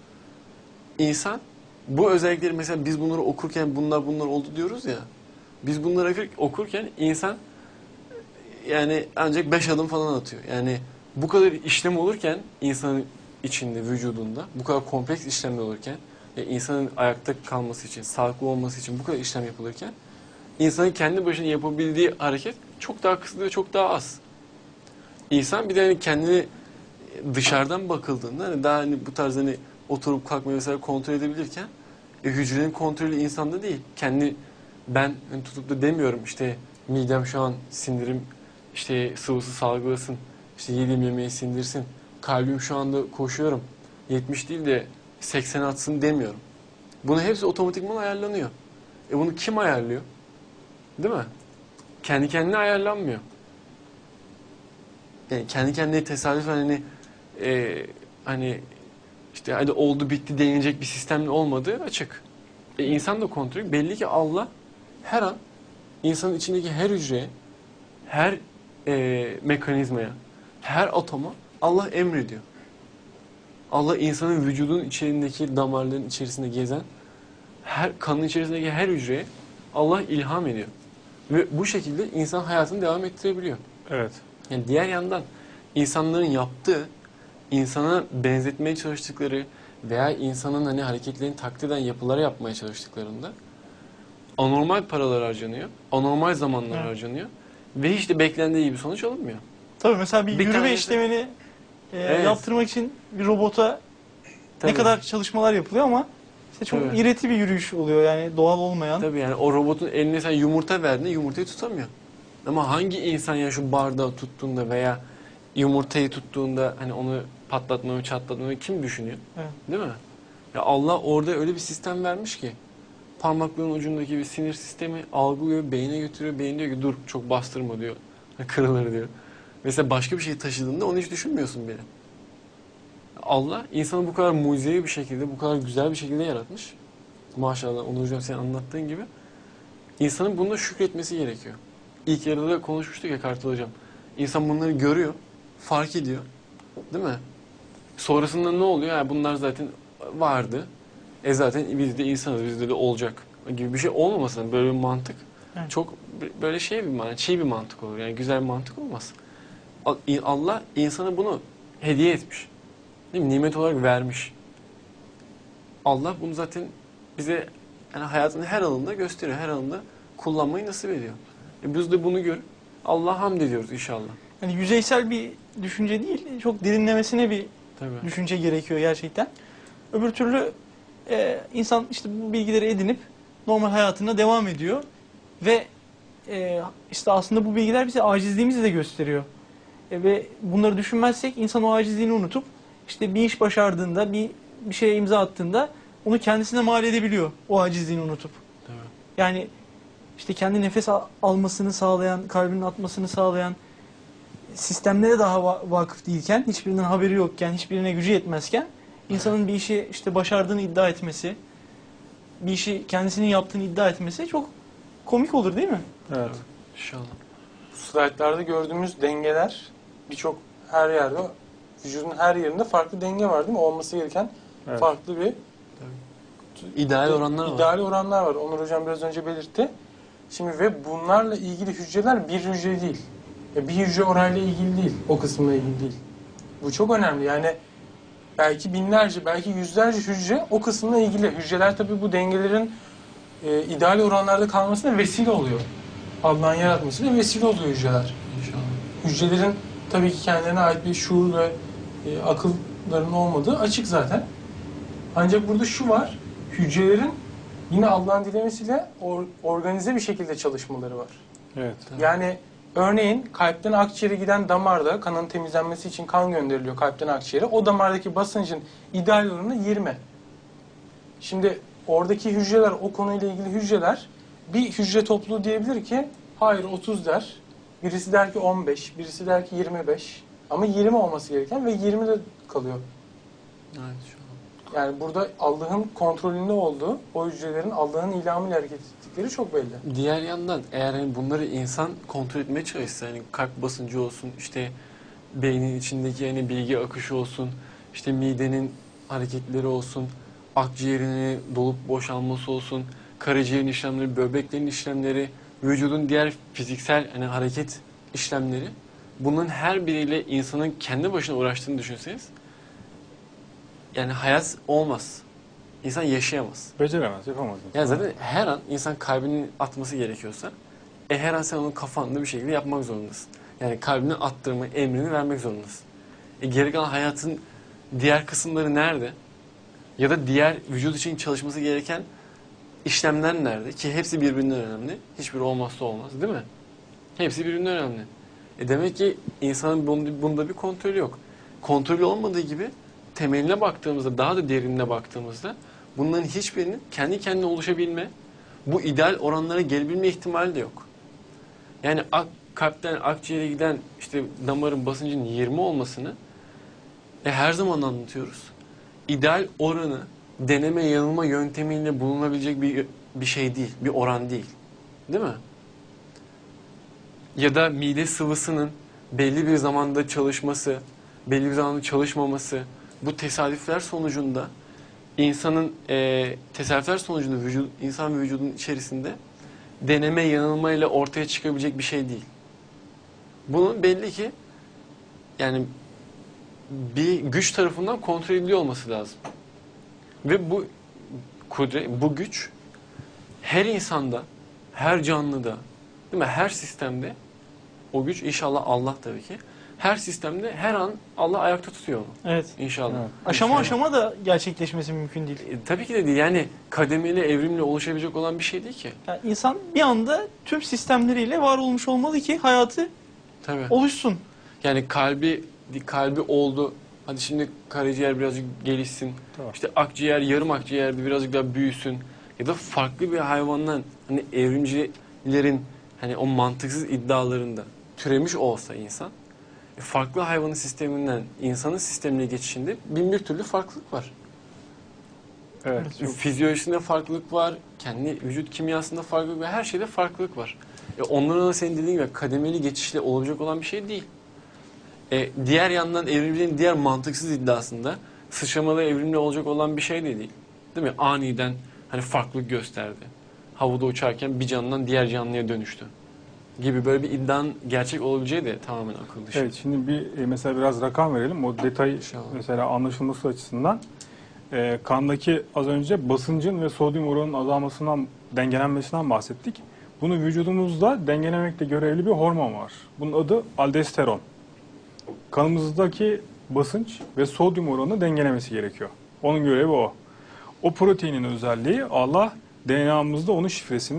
İnsan bu özellikleri mesela biz bunları okurken bunlar bunlar oldu diyoruz ya. Biz bunları okurken insan yani ancak beş adım falan atıyor. Yani bu kadar işlem olurken insanın içinde, vücudunda bu kadar kompleks işlemler olurken ve insanın ayakta kalması için, sağlıklı olması için bu kadar işlem yapılırken insanın kendi başına yapabildiği hareket çok daha kısıtlı ve çok daha az. İnsan bir de hani kendini dışarıdan bakıldığında hani daha hani bu tarz hani oturup kalkmayı mesela kontrol edebilirken e, hücrenin kontrolü insanda değil. Kendi ben hani tutup da demiyorum işte midem şu an sindirim işte sıvısı salgılasın, işte yediğim yemeği sindirsin, kalbim şu anda koşuyorum, yetmiş değil de seksen atsın demiyorum. Bunu hepsi otomatikman ayarlanıyor. E bunu kim ayarlıyor? Değil mi? Kendi kendine ayarlanmıyor. Yani kendi kendine tesadüfen hani e, hani işte hadi oldu bitti denilecek bir sistemin olmadığı açık. E insan da kontrolü. Belli ki Allah her an insanın içindeki her hücreye, her e, mekanizmaya, her atoma Allah emrediyor. Allah insanın vücudun içerisindeki damarların içerisinde gezen her kanın içerisindeki her hücreye Allah ilham ediyor. Ve bu şekilde insan hayatını devam ettirebiliyor. Evet. Yani diğer yandan insanların yaptığı, insana benzetmeye çalıştıkları veya insanın hani hareketlerini taklit eden yapılara yapmaya çalıştıklarında anormal paralar harcanıyor, anormal zamanlar Evet. harcanıyor ve hiç de beklendiği gibi sonuç alınmıyor. Tabii mesela bir, Bir yürüme tanesi- işlemini e, Evet. yaptırmak için bir robota Tabii. ne kadar çalışmalar yapılıyor ama işte çok Tabii. iğreti bir yürüyüş oluyor yani doğal olmayan. Tabii yani o robotun eline sen yumurta verdiğinde yumurtayı tutamıyor. Ama hangi insan ya şu bardağı tuttuğunda veya yumurtayı tuttuğunda hani onu patlatmayı, çatlatmayı kim düşünüyor? Evet. Değil mi? Ya Allah orada öyle bir sistem vermiş ki parmakların ucundaki bir sinir sistemi algılıyor, beyne götürüyor. Beyin diyor ki dur çok bastırma diyor. Kırılır diyor. Mesela başka bir şey taşıdığında onu hiç düşünmüyorsun bile. Allah insanı bu kadar mucizevi bir şekilde, bu kadar güzel bir şekilde yaratmış. Maşallah Onur Hocam senin anlattığın gibi. İnsanın bunda şükretmesi gerekiyor. İlk yarıda da konuşmuştuk ya Kartal Hocam. İnsan bunları görüyor, fark ediyor. Değil mi? Sonrasında ne oluyor? Yani bunlar zaten vardı. E zaten biz de insanız, bizde de olacak gibi bir şey olmamasın. Böyle bir mantık Evet. çok böyle şey bir mantık, şey bir mantık olur. Yani güzel bir mantık olmaz. Allah insana bunu hediye etmiş. Değil mi? Nimet olarak vermiş. Allah bunu zaten bize yani hayatın her alanında gösteriyor. Her alanında kullanmayı nasip ediyor. E biz de bunu görüp Allah'a hamd ediyoruz inşallah. Yani yüzeysel bir düşünce değil, çok derinlemesine bir Tabii. düşünce gerekiyor gerçekten. Öbür türlü e, insan işte bu bilgileri edinip normal hayatına devam ediyor ve e, işte aslında bu bilgiler bize acizliğimizi de gösteriyor. E, ve bunları düşünmezsek insan o acizliğini unutup işte bir iş başardığında, bir bir şeye imza attığında onu kendisine mal edebiliyor o acizliğini unutup. Evet. Yani işte kendi nefes al- almasını sağlayan, kalbinin atmasını sağlayan sistemlere daha va- vakıf değilken, hiçbirinden haberi yokken, hiçbirine gücü yetmezken insanın bir işi işte başardığını iddia etmesi, bir işi kendisinin yaptığını iddia etmesi çok komik olur değil mi? Evet. İnşallah. Bu slaytlarda gördüğümüz dengeler birçok her yerde, vücudun her yerinde farklı denge var değil mi? Olması gereken Evet. farklı bir İdeal oranlar var. ideal oranlar var. Onur Hocam biraz önce belirtti. Şimdi ve bunlarla ilgili hücreler bir hücre değil. Ya bir hücre orayla ilgili değil. O kısımla ilgili değil. Bu çok önemli. Yani belki binlerce, belki yüzlerce hücre o kısımla ilgili. Hücreler tabii bu dengelerin e, ideal oranlarda kalmasına vesile oluyor. Allah'ın yaratmasına vesile oluyor hücreler. İnşallah. Hücrelerin tabii ki kendilerine ait bir şuur ve e, akılların olmadığı açık zaten. Ancak burada şu var. Hücrelerin yine Allah'ın dilemesiyle or, organize bir şekilde çalışmaları var. Evet. Tabii. Yani örneğin kalpten akciğere giden damarda kanın temizlenmesi için kan gönderiliyor kalpten akciğere. O damardaki basıncın ideal oranı yirmi. Şimdi oradaki hücreler, o konuyla ilgili hücreler bir hücre topluluğu diyebilir ki hayır otuz der. Birisi der ki on beş, birisi der ki yirmi beş. Ama yirmi olması gereken ve yirmide kalıyor. Evet, şu an. Yani burada Allah'ın kontrolünde olduğu, o hücrelerin Allah'ın ilamıyla hareket ettikleri çok belli. Diğer yandan eğer hani bunları insan kontrol etmeye çalışsa, hani kalp basıncı olsun, işte beynin içindeki hani bilgi akışı olsun, işte midenin hareketleri olsun, akciğerini dolup boşalması olsun, karaciğerin işlemleri, böbreklerin işlemleri, vücudun diğer fiziksel hani hareket işlemleri, bunların her biriyle insanın kendi başına uğraştığını düşünseniz, yani hayat olmaz. İnsan yaşayamaz. Beceremez, yapamaz. Yani zaten her an insan kalbinin atması gerekiyorsa, e her an sen onu kafanda bir şekilde yapmak zorundasın. Yani kalbini attırma emrini vermek zorundasın. E geri kalan hayatın diğer kısımları nerede? Ya da diğer vücut için çalışması gereken işlemler nerede? Ki hepsi birbirinden önemli. Hiçbiri olmazsa olmaz, değil mi? Hepsi birbirinden önemli. E demek ki insanın bunda, bunda bir kontrolü yok. Kontrolü olmadığı gibi temeline baktığımızda, daha da derinine baktığımızda bunların hiçbirinin kendi kendine oluşabilme, bu ideal oranlara gelebilme ihtimali de yok. Yani ak, kalpten akciğere giden işte damarın basıncının yirmi olmasını e, her zaman anlatıyoruz. İdeal oranı deneme yanılma yöntemiyle bulunabilecek bir bir şey değil, bir oran değil. Değil mi? Ya da mide sıvısının belli bir zamanda çalışması, belli bir zamanda çalışmaması, bu tesadüfler sonucunda insanın e, tesadüfler sonucunda vücut, insan vücudunun içerisinde deneme yanılmayla ortaya çıkabilecek bir şey değil. Bunun belli ki yani bir güç tarafından kontrol ediliyor olması lazım. Ve bu kudret, bu güç her insanda, her canlıda, değil mi? Her sistemde o güç inşallah Allah tabii ki. Her sistemde her an Allah ayakta tutuyor onu. Evet. İnşallah. Evet. Aşama İnşallah. aşama da gerçekleşmesi mümkün değil. E, tabii ki de değil. Yani kademeli evrimle oluşabilecek olan bir şey değil ki. Yani insan bir anda tüm sistemleriyle var olmuş olmalı ki hayatı Tabii. oluşsun. Yani kalbi kalbi oldu. Hadi şimdi karaciğer birazcık gelişsin. Tamam. İşte akciğer, yarım akciğerde birazcık daha büyüsün. Ya da farklı bir hayvandan hani evrimcilerin hani o mantıksız iddialarında türemiş olsa insan, e, farklı hayvanın sisteminden insanın sistemine geçişinde bin bir türlü farklılık var. Evet. çok- Fizyolojisinde farklılık var, kendi vücut kimyasında farklılık var, her şeyde farklılık var. E onların da senin dediğin gibi kademeli geçişle olacak olan bir şey değil. E, diğer yandan evrimcinin diğer mantıksız iddiasında sıçramalı evrimle olacak olan bir şey de değil. Değil mi? Aniden hani farklılık gösterdi. Havada uçarken bir canlıdan diğer canlıya dönüştü. Gibi böyle bir iddianın gerçek olabileceği de tamamen akıl dışı. Evet, şimdi bir e, mesela biraz rakam verelim. O detay İnşallah. mesela anlaşılması açısından e, kandaki az önce basıncın ve sodyum oranının azalmasından, dengelenmesinden bahsettik. Bunu vücudumuzda dengelemekle görevli bir hormon var. Bunun adı aldosteron. Kanımızdaki basınç ve sodyum oranını dengelemesi gerekiyor. Onun görevi o. O proteinin özelliği Allah D N A'mızda onun şifresini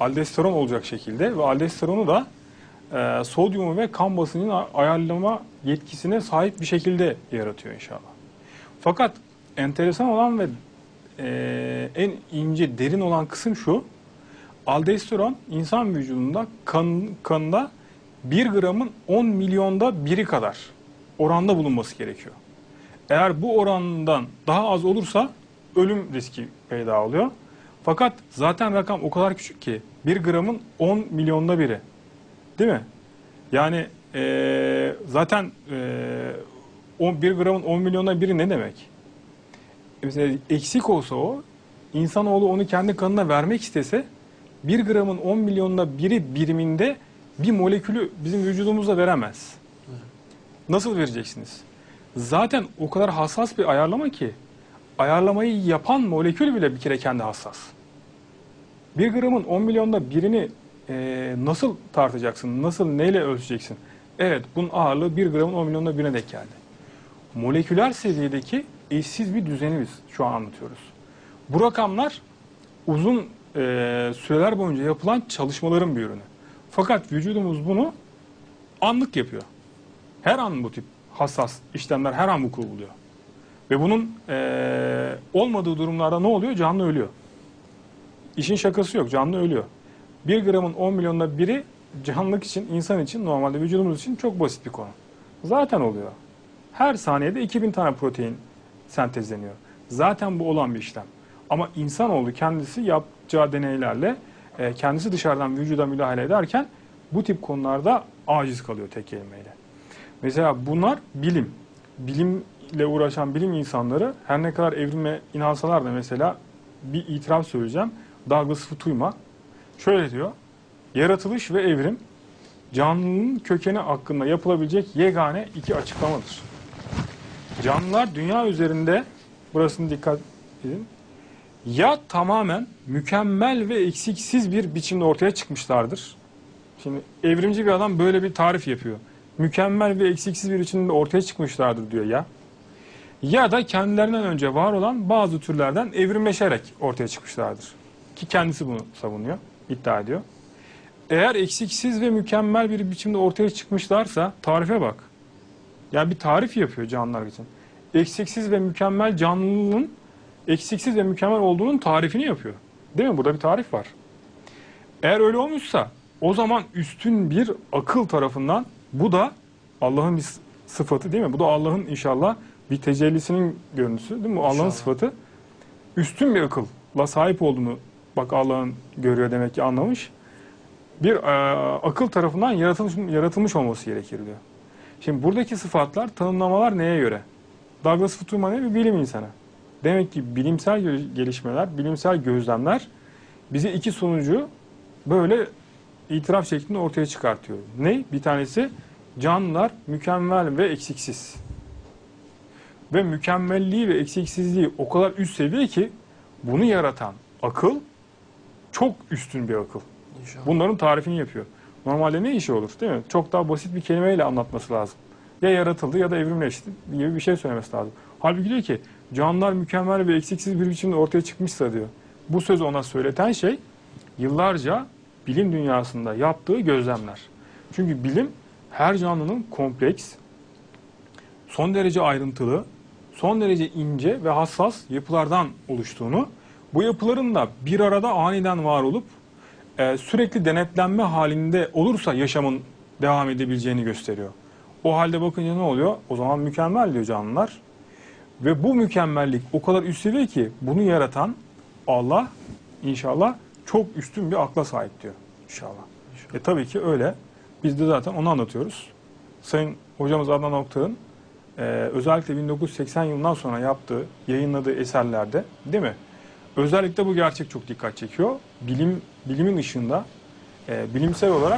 aldosteron olacak şekilde ve aldosteronu da e, sodyumu ve kan basıncını ayarlama yetkisine sahip bir şekilde yaratıyor inşallah. Fakat enteresan olan ve e, en ince, derin olan kısım şu: aldosteron insan vücudunda kan, kanında bir gramın on milyonda biri kadar oranda bulunması gerekiyor. Eğer bu orandan daha az olursa ölüm riski peyda oluyor. Fakat zaten rakam o kadar küçük ki bir gramın on milyonda biri. Değil mi? Yani e, zaten e, bir gramın on milyonda biri ne demek? Mesela eksik olsa o, insanoğlu onu kendi kanına vermek istese bir gramın on milyonda biri biriminde bir molekülü bizim vücudumuzda veremez. Nasıl vereceksiniz? Zaten o kadar hassas bir ayarlama ki ayarlamayı yapan molekül bile bir kere kendi hassas. Bir gramın on milyonda birini e, nasıl tartacaksın? Nasıl, neyle ölçeceksin? Evet, bunun ağırlığı bir gramın on milyonda birine denk geldi. Moleküler seviyedeki eşsiz bir düzeni biz şu an anlatıyoruz. Bu rakamlar uzun e, süreler boyunca yapılan çalışmaların bir ürünü. Fakat vücudumuz bunu anlık yapıyor. Her an bu tip hassas işlemler her an vuku buluyor. Ve bunun e, olmadığı durumlarda ne oluyor? Canlı ölüyor. İşin şakası yok. Canlı ölüyor. Bir gramın on milyonda biri canlılık için, insan için, normalde vücudumuz için çok basit bir konu. Zaten oluyor. Her saniyede iki bin tane protein sentezleniyor. Zaten bu olan bir işlem. Ama insanoğlu kendisi yapacağı deneylerle e, kendisi dışarıdan vücuda müdahale ederken bu tip konularda aciz kalıyor tek kelimeyle. Mesela bunlar bilim. Bilimle uğraşan bilim insanları her ne kadar evrime inansalar da mesela bir itiraf söyleyeceğim. Douglas Futuyma şöyle diyor: yaratılış ve evrim canlının kökeni hakkında yapılabilecek yegane iki açıklamadır. Canlılar dünya üzerinde, burasını dikkat edin, ya tamamen mükemmel ve eksiksiz bir biçimde ortaya çıkmışlardır. Şimdi evrimci bir adam böyle bir tarif yapıyor. Mükemmel ve eksiksiz bir biçimde ortaya çıkmışlardır diyor ya. Ya da kendilerinden önce var olan bazı türlerden evrimleşerek ortaya çıkmışlardır. Ki kendisi bunu savunuyor, iddia ediyor. Eğer eksiksiz ve mükemmel bir biçimde ortaya çıkmışlarsa tarife bak. Yani bir tarif yapıyor canlılar için. Eksiksiz ve mükemmel canlılığın eksiksiz ve mükemmel olduğunun tarifini yapıyor. Değil mi? Burada bir tarif var. Eğer öyle olmuşsa o zaman üstün bir akıl tarafından, bu da Allah'ın bir sıfatı değil mi? Bu da Allah'ın inşallah bir tecellisinin görüntüsü değil mi? Allah'ın sıfatı. Üstün bir akılla sahip olduğunu bak Allah'ın görüyor demek ki, anlamış. Bir e, akıl tarafından yaratılmış, yaratılmış olması gerekir diyor. Şimdi buradaki sıfatlar, tanımlamalar neye göre? Douglas Futuyma ne? Bir bilim insanı. Demek ki bilimsel gelişmeler, bilimsel gözlemler bize iki sonucu böyle itiraf şeklinde ortaya çıkartıyor. Ne? Bir tanesi canlılar mükemmel ve eksiksiz. Ve mükemmelliği ve eksiksizliği o kadar üst seviye ki bunu yaratan akıl çok üstün bir akıl. İnşallah. Bunların tarifini yapıyor. Normalde ne işi olur değil mi? Çok daha basit bir kelimeyle anlatması lazım. Ya yaratıldı ya da evrimleşti gibi bir şey söylemesi lazım. Halbuki diyor ki canlılar mükemmel ve eksiksiz bir biçimde ortaya çıkmışsa diyor. Bu sözü ona söyleten şey yıllarca bilim dünyasında yaptığı gözlemler. Çünkü bilim her canlının kompleks, son derece ayrıntılı, son derece ince ve hassas yapılardan oluştuğunu, bu yapıların da bir arada aniden var olup e, sürekli denetlenme halinde olursa yaşamın devam edebileceğini gösteriyor. O halde bakınca ne oluyor? O zaman mükemmel diyor canlılar. Ve bu mükemmellik o kadar üst seviye ki bunu yaratan Allah inşallah çok üstün bir akla sahip diyor inşallah. inşallah. E tabii ki öyle. Biz de zaten onu anlatıyoruz. Sayın hocamız Adnan Oktar'ın e, özellikle bin dokuz yüz seksen yılından sonra yaptığı, yayınladığı eserlerde değil mi? Özellikle bu gerçek çok dikkat çekiyor. Bilim bilimin ışığında e, bilimsel olarak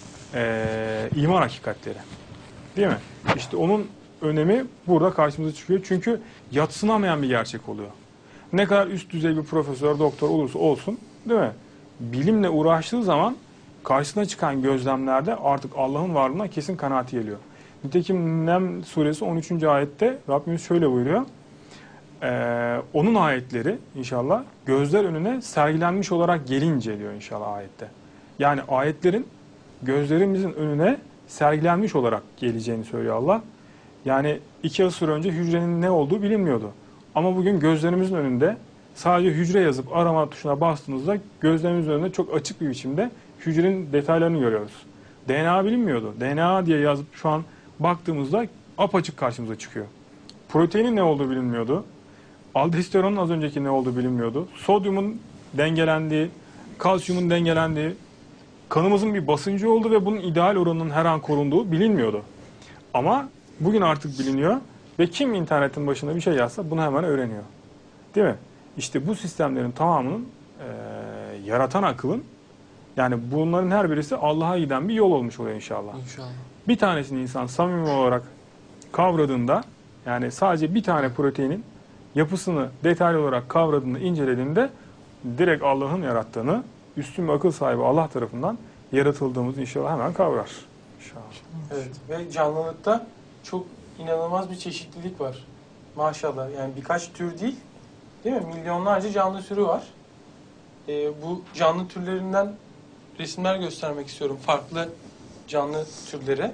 e, iman hakikatleri. Değil mi? İşte onun önemi burada karşımıza çıkıyor. Çünkü yadsınamayan bir gerçek oluyor. Ne kadar üst düzey bir profesör, doktor olursa olsun, değil mi? Bilimle uğraştığı zaman karşısına çıkan gözlemlerde artık Allah'ın varlığına kesin kanaati geliyor. Nitekim Nem suresi on üçüncü ayette Rabbimiz şöyle buyuruyor. Ee, onun ayetleri inşallah gözler önüne sergilenmiş olarak gelince diyor inşallah ayette. Yani ayetlerin gözlerimizin önüne sergilenmiş olarak geleceğini söylüyor Allah. Yani iki asır önce hücrenin ne olduğu bilinmiyordu. Ama bugün gözlerimizin önünde sadece hücre yazıp arama tuşuna bastığınızda gözlerimizin önünde çok açık bir biçimde hücrenin detaylarını görüyoruz. D N A bilinmiyordu. D N A diye yazıp şu an baktığımızda apaçık karşımıza çıkıyor. Proteinin ne olduğu bilinmiyordu. Aldosteronun az önceki ne olduğu bilinmiyordu. Sodyumun dengelendiği, kalsiyumun dengelendiği, kanımızın bir basıncı olduğu ve bunun ideal oranının her an korunduğu bilinmiyordu. Ama bugün artık biliniyor ve kim internetin başında bir şey yazsa bunu hemen öğreniyor. Değil mi? İşte bu sistemlerin tamamının e, yaratan akılın, yani bunların her birisi Allah'a giden bir yol olmuş oluyor inşallah. İnşallah. Bir tanesini insan samimi olarak kavradığında, yani sadece bir tane proteinin yapısını detaylı olarak kavradığında, incelediğinde direkt Allah'ın yarattığını, üstün bir akıl sahibi Allah tarafından yaratıldığımızı inşallah hemen kavrar. İnşallah. Evet ve canlılıkta çok inanılmaz bir çeşitlilik var. Maşallah yani birkaç tür değil, değil mi? Milyonlarca canlı türü var. Ee, bu canlı türlerinden resimler göstermek istiyorum. Farklı canlı türleri.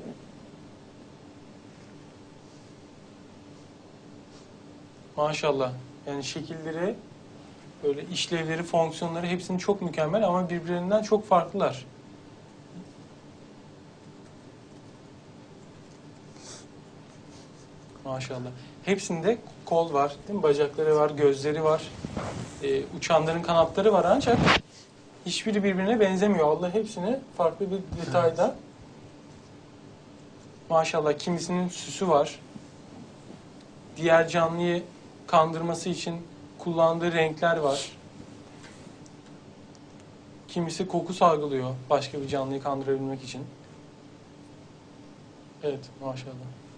Maşallah. Yani şekilleri, böyle işlevleri, fonksiyonları hepsinin çok mükemmel ama birbirlerinden çok farklılar. Maşallah. Hepsinde kol var, değil mi? Bacakları var, gözleri var. Ee, uçanların kanatları var ancak hiçbiri birbirine benzemiyor. Allah hepsini farklı bir detayda. Maşallah kimisinin süsü var. Diğer canlıyı kandırması için kullandığı renkler var. Kimisi koku salgılıyor başka bir canlıyı kandırabilmek için. Evet, maşallah.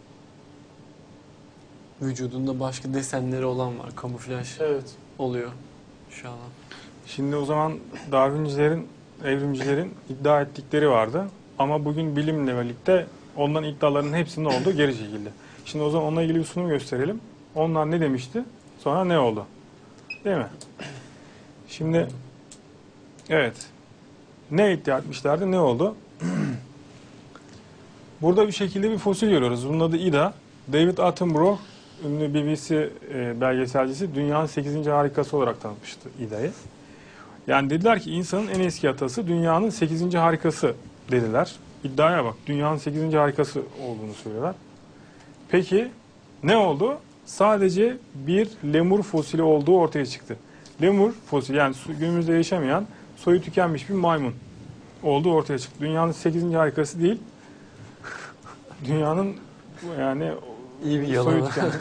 Vücudunda başka desenleri olan var. Kamuflaj Evet. oluyor. İnşallah. Şimdi o zaman Darwincilerin, evrimcilerin iddia ettikleri vardı. Ama bugün bilimle birlikte onların iddialarının hepsinin olduğu geri çekildi. Şimdi o zaman onunla ilgili bir sunum gösterelim. Onlar ne demişti? Sonra ne oldu? Değil mi? Şimdi evet. Ne iddia etmişlerdi? Ne oldu? Burada bir şekilde bir fosil görüyoruz. Bunun adı Ida. David Attenborough, ünlü B B C e, belgeselcisi, dünyanın sekizinci harikası olarak tanıtmıştı İda'yı. Yani dediler ki insanın en eski atası dünyanın sekizinci harikası dediler. İddiaya bak. Dünyanın sekizinci harikası olduğunu söylüyorlar. Peki ne oldu? Sadece bir lemur fosili olduğu ortaya çıktı. Lemur fosili, yani günümüzde yaşamayan, soyu tükenmiş bir maymun olduğu ortaya çıktı. Dünyanın sekizinci harikası değil. Dünyanın yani İyi bir soyu yalan. tükenmiş.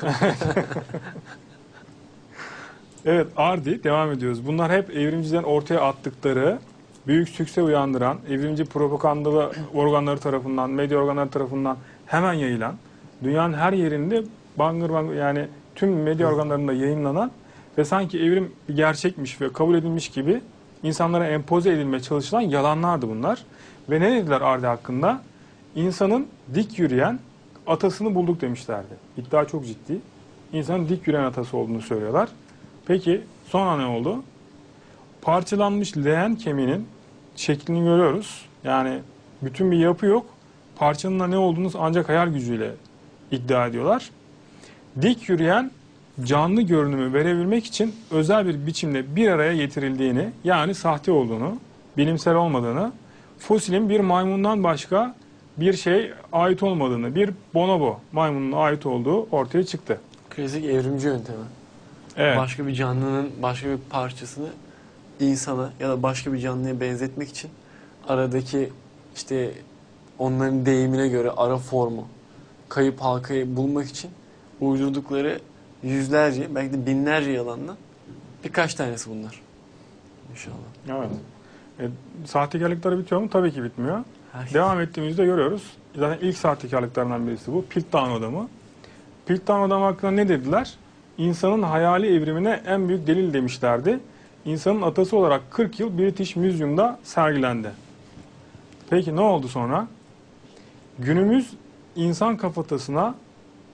Evet, Ardi, devam ediyoruz. Bunlar hep evrimcilerin ortaya attıkları, büyük sükse uyandıran, evrimci propagandalı organları tarafından, medya organları tarafından hemen yayılan, dünyanın her yerinde bangır bangır, yani tüm medya organlarında yayınlanan ve sanki evrim bir gerçekmiş ve kabul edilmiş gibi insanlara empoze edilmeye çalışılan yalanlardı bunlar. Ve ne dediler Ardi hakkında? İnsanın dik yürüyen atasını bulduk demişlerdi. İddia çok ciddi. İnsanın dik yürüyen atası olduğunu söylüyorlar. Peki sonra ne oldu? Parçalanmış leğen kemiğinin şeklini görüyoruz. Yani bütün bir yapı yok. Parçanın da ne olduğunu ancak hayal gücüyle iddia ediyorlar. Dik yürüyen canlı görünümü verebilmek için özel bir biçimde bir araya getirildiğini, yani sahte olduğunu, bilimsel olmadığını, fosilin bir maymundan başka bir şey ait olmadığını, bir bonobo maymununa ait olduğu ortaya çıktı. Klasik evrimci yöntemi. Evet. Başka bir canlının başka bir parçasını insana ya da başka bir canlıya benzetmek için aradaki işte onların deyimine göre ara formu, kayıp halkayı bulmak için uydurdukları yüzlerce, belki de binlerce yalanla birkaç tanesi bunlar. İnşallah. Evet. E, sahtekarlıkları bitiyor mu? Tabii ki bitmiyor. Her Devam ettiğimizde görüyoruz. Zaten ilk sahtekarlıklarından birisi bu. Piltdown adamı. Piltdown adamı hakkında ne dediler? İnsanın hayali evrimine en büyük delil demişlerdi. İnsanın atası olarak kırk yıl British Museum'da sergilendi. Peki ne oldu sonra? Günümüz insan kafatasına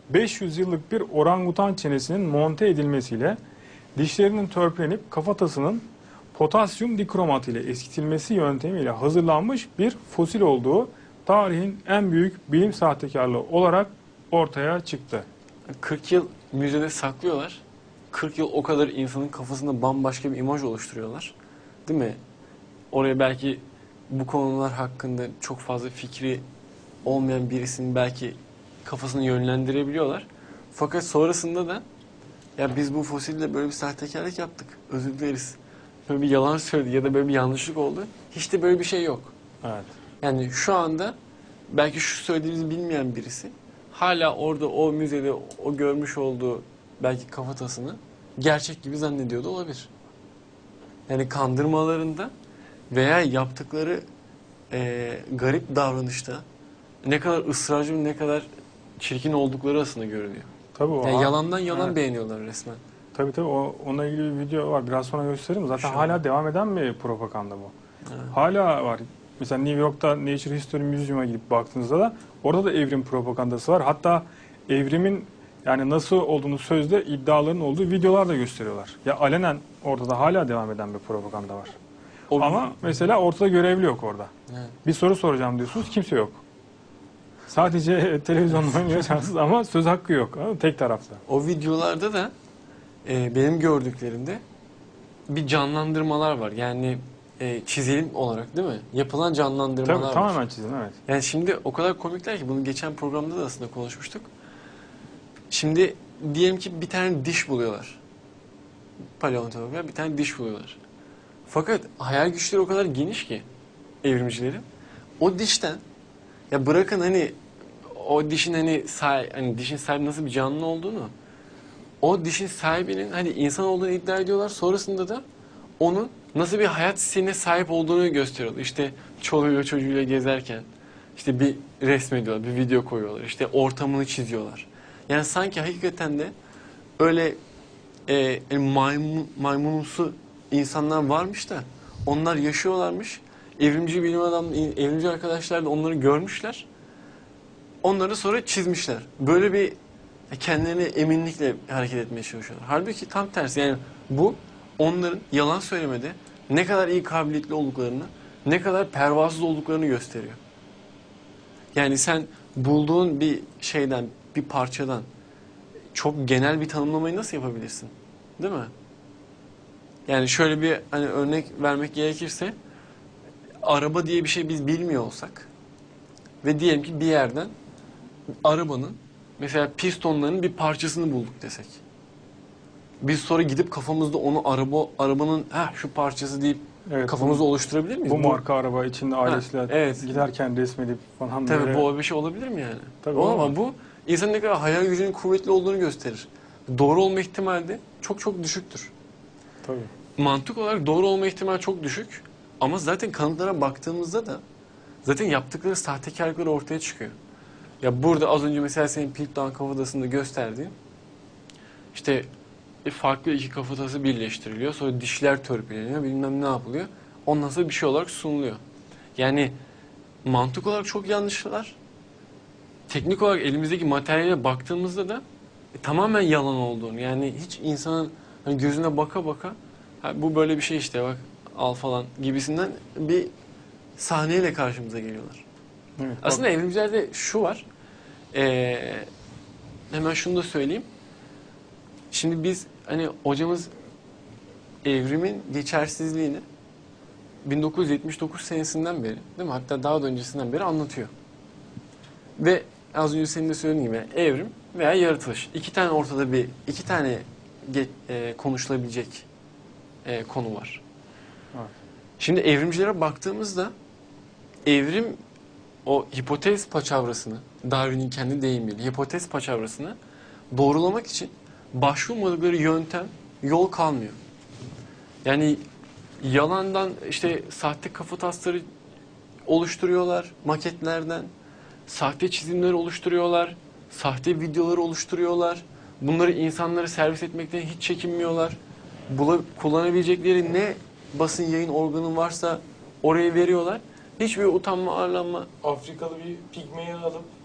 beş yüz yıllık bir orangutan çenesinin monte edilmesiyle dişlerinin törpülenip kafatasının potasyum dikromat ile eskitilmesi yöntemiyle hazırlanmış bir fosil olduğu tarihin en büyük bilim sahtekarlığı olarak ortaya çıktı. kırk yıl müzede saklıyorlar. kırk yıl o kadar insanın kafasında bambaşka bir imaj oluşturuyorlar. Değil mi? Oraya belki bu konular hakkında çok fazla fikri olmayan birisinin belki kafasını yönlendirebiliyorlar. Fakat sonrasında da ya biz bu fosille böyle bir sahtekarlık yaptık. Özür dileriz. Böyle bir yalan söyledi ya da böyle bir yanlışlık oldu. Hiç de böyle bir şey yok. Evet. Yani şu anda belki şu söylediğimizi bilmeyen birisi hala orada o müzede o görmüş olduğu belki kafatasını gerçek gibi zannediyor da olabilir. Yani kandırmalarında veya yaptıkları e, garip davranışta ne kadar ısrarcı ne kadar çirkin oldukları aslında görülüyor. Tabii o. Yani yalandan yalan Evet. beğeniyorlar resmen. Tabii tabii o, onunla ilgili bir video var. Biraz sonra gösteririm. Zaten Şu hala an. devam eden bir propaganda bu. Evet. Hala var. Mesela New York'ta Nature History Museum'a gidip baktığınızda da orada da evrim propagandası var. Hatta evrimin yani nasıl olduğunu sözde iddiaların olduğu videolar da gösteriyorlar. Ya alenen orada da hala devam eden bir propaganda var. O Ama mesela ortada görevli yok orada. Evet. Bir soru soracağım diyorsunuz, kimse yok. Sadece televizyonda oynuyorsanız ama söz hakkı yok. Tek tarafta. O videolarda da e, benim gördüklerimde bir canlandırmalar var. Yani e, çizelim olarak değil mi? Yapılan canlandırmalar Tabii var. tamamen çizim, evet. Yani şimdi o kadar komikler ki bunu geçen programda da aslında konuşmuştuk. Şimdi diyelim ki bir tane diş buluyorlar. Paleontologlar bir tane diş buluyorlar. Fakat hayal güçleri o kadar geniş ki evrimcilerin. O dişten ya bırakın hani o dişin hani sahibi, hani dişin sahibi nasıl bir canlı olduğunu, o dişin sahibinin hani insan olduğunu iddia ediyorlar. Sonrasında da onun nasıl bir hayat stiline sahip olduğunu gösteriyorlar. İşte çoluğuyla çocuğuyla gezerken işte bir resmediyorlar, bir video koyuyorlar. İşte ortamını çiziyorlar. Yani sanki hakikaten de öyle e, e, maymun, maymunumsu insanlar varmış da onlar yaşıyorlarmış. Evrimci bilim adamı, evrimci arkadaşlar da onları görmüşler. Onları sonra çizmişler. Böyle bir kendilerine eminlikle hareket etmeye çalışıyorlar. Halbuki tam tersi, yani bu onların yalan söylemede ne kadar iyi kabiliyetli olduklarını, ne kadar pervasız olduklarını gösteriyor. Yani sen bulduğun bir şeyden, bir parçadan çok genel bir tanımlamayı nasıl yapabilirsin? Değil mi? Yani şöyle bir hani örnek vermek gerekirse, araba diye bir şey biz bilmiyor olsak ve diyelim ki bir yerden arabanın mesela pistonlarının bir parçasını bulduk desek. Biz sonra gidip kafamızda onu araba arabanın ha şu parçası deyip Evet, kafamızda oluşturabilir miyiz? Bu marka araba içinde ailesiyle evet. giderken resmedip falan Tabii böyle. bu bir şey olabilir mi yani? Tabii Ama olmaz. bu insanın ne kadar hayal gücünün kuvvetli olduğunu gösterir. Doğru olma ihtimali de çok çok düşüktür. Tabii. Mantık olarak doğru olma ihtimali çok düşük. Ama zaten kanıtlara baktığımızda da zaten yaptıkları sahtekarlıkları ortaya çıkıyor. Ya burada az önce mesela senin Piltdown kafatasında gösterdiğin işte farklı iki kafatası birleştiriliyor. Sonra dişler törpüleniyor. Bilmem ne yapılıyor. Ondan sonra bir şey olarak sunuluyor. Yani mantık olarak çok yanlışlar. Teknik olarak elimizdeki materyale baktığımızda da e, tamamen yalan olduğunu, yani hiç insanın hani gözüne baka baka ha, bu böyle bir şey işte bak al falan gibisinden bir sahneyle karşımıza geliyorlar. Evet, Aslında evrimcilerde şu var. Ee, hemen şunu da söyleyeyim. Şimdi biz hani hocamız evrimin geçersizliğini bin dokuz yüz yetmiş dokuz senesinden beri, değil mi? Hatta daha da öncesinden beri anlatıyor. Ve az önce senin de söylediğin gibi evrim veya yaratılış. İki tane ortada bir, iki tane ge- e, konuşulabilecek e, konu var. Evet. Şimdi evrimcilere baktığımızda evrim o hipotez paçavrasını, Darwin'in kendi deyimiyle hipotez paçavrasını doğrulamak için başvurmadıkları yöntem, yol kalmıyor. Yani yalandan işte sahte kafatasları oluşturuyorlar maketlerden, sahte çizimler oluşturuyorlar, sahte videoları oluşturuyorlar. Bunları insanlara servis etmekten hiç çekinmiyorlar. Bula, kullanabilecekleri ne basın yayın organı varsa oraya veriyorlar. Hiçbir utanma, arlanma. Afrikalı bir pigmeyi alıp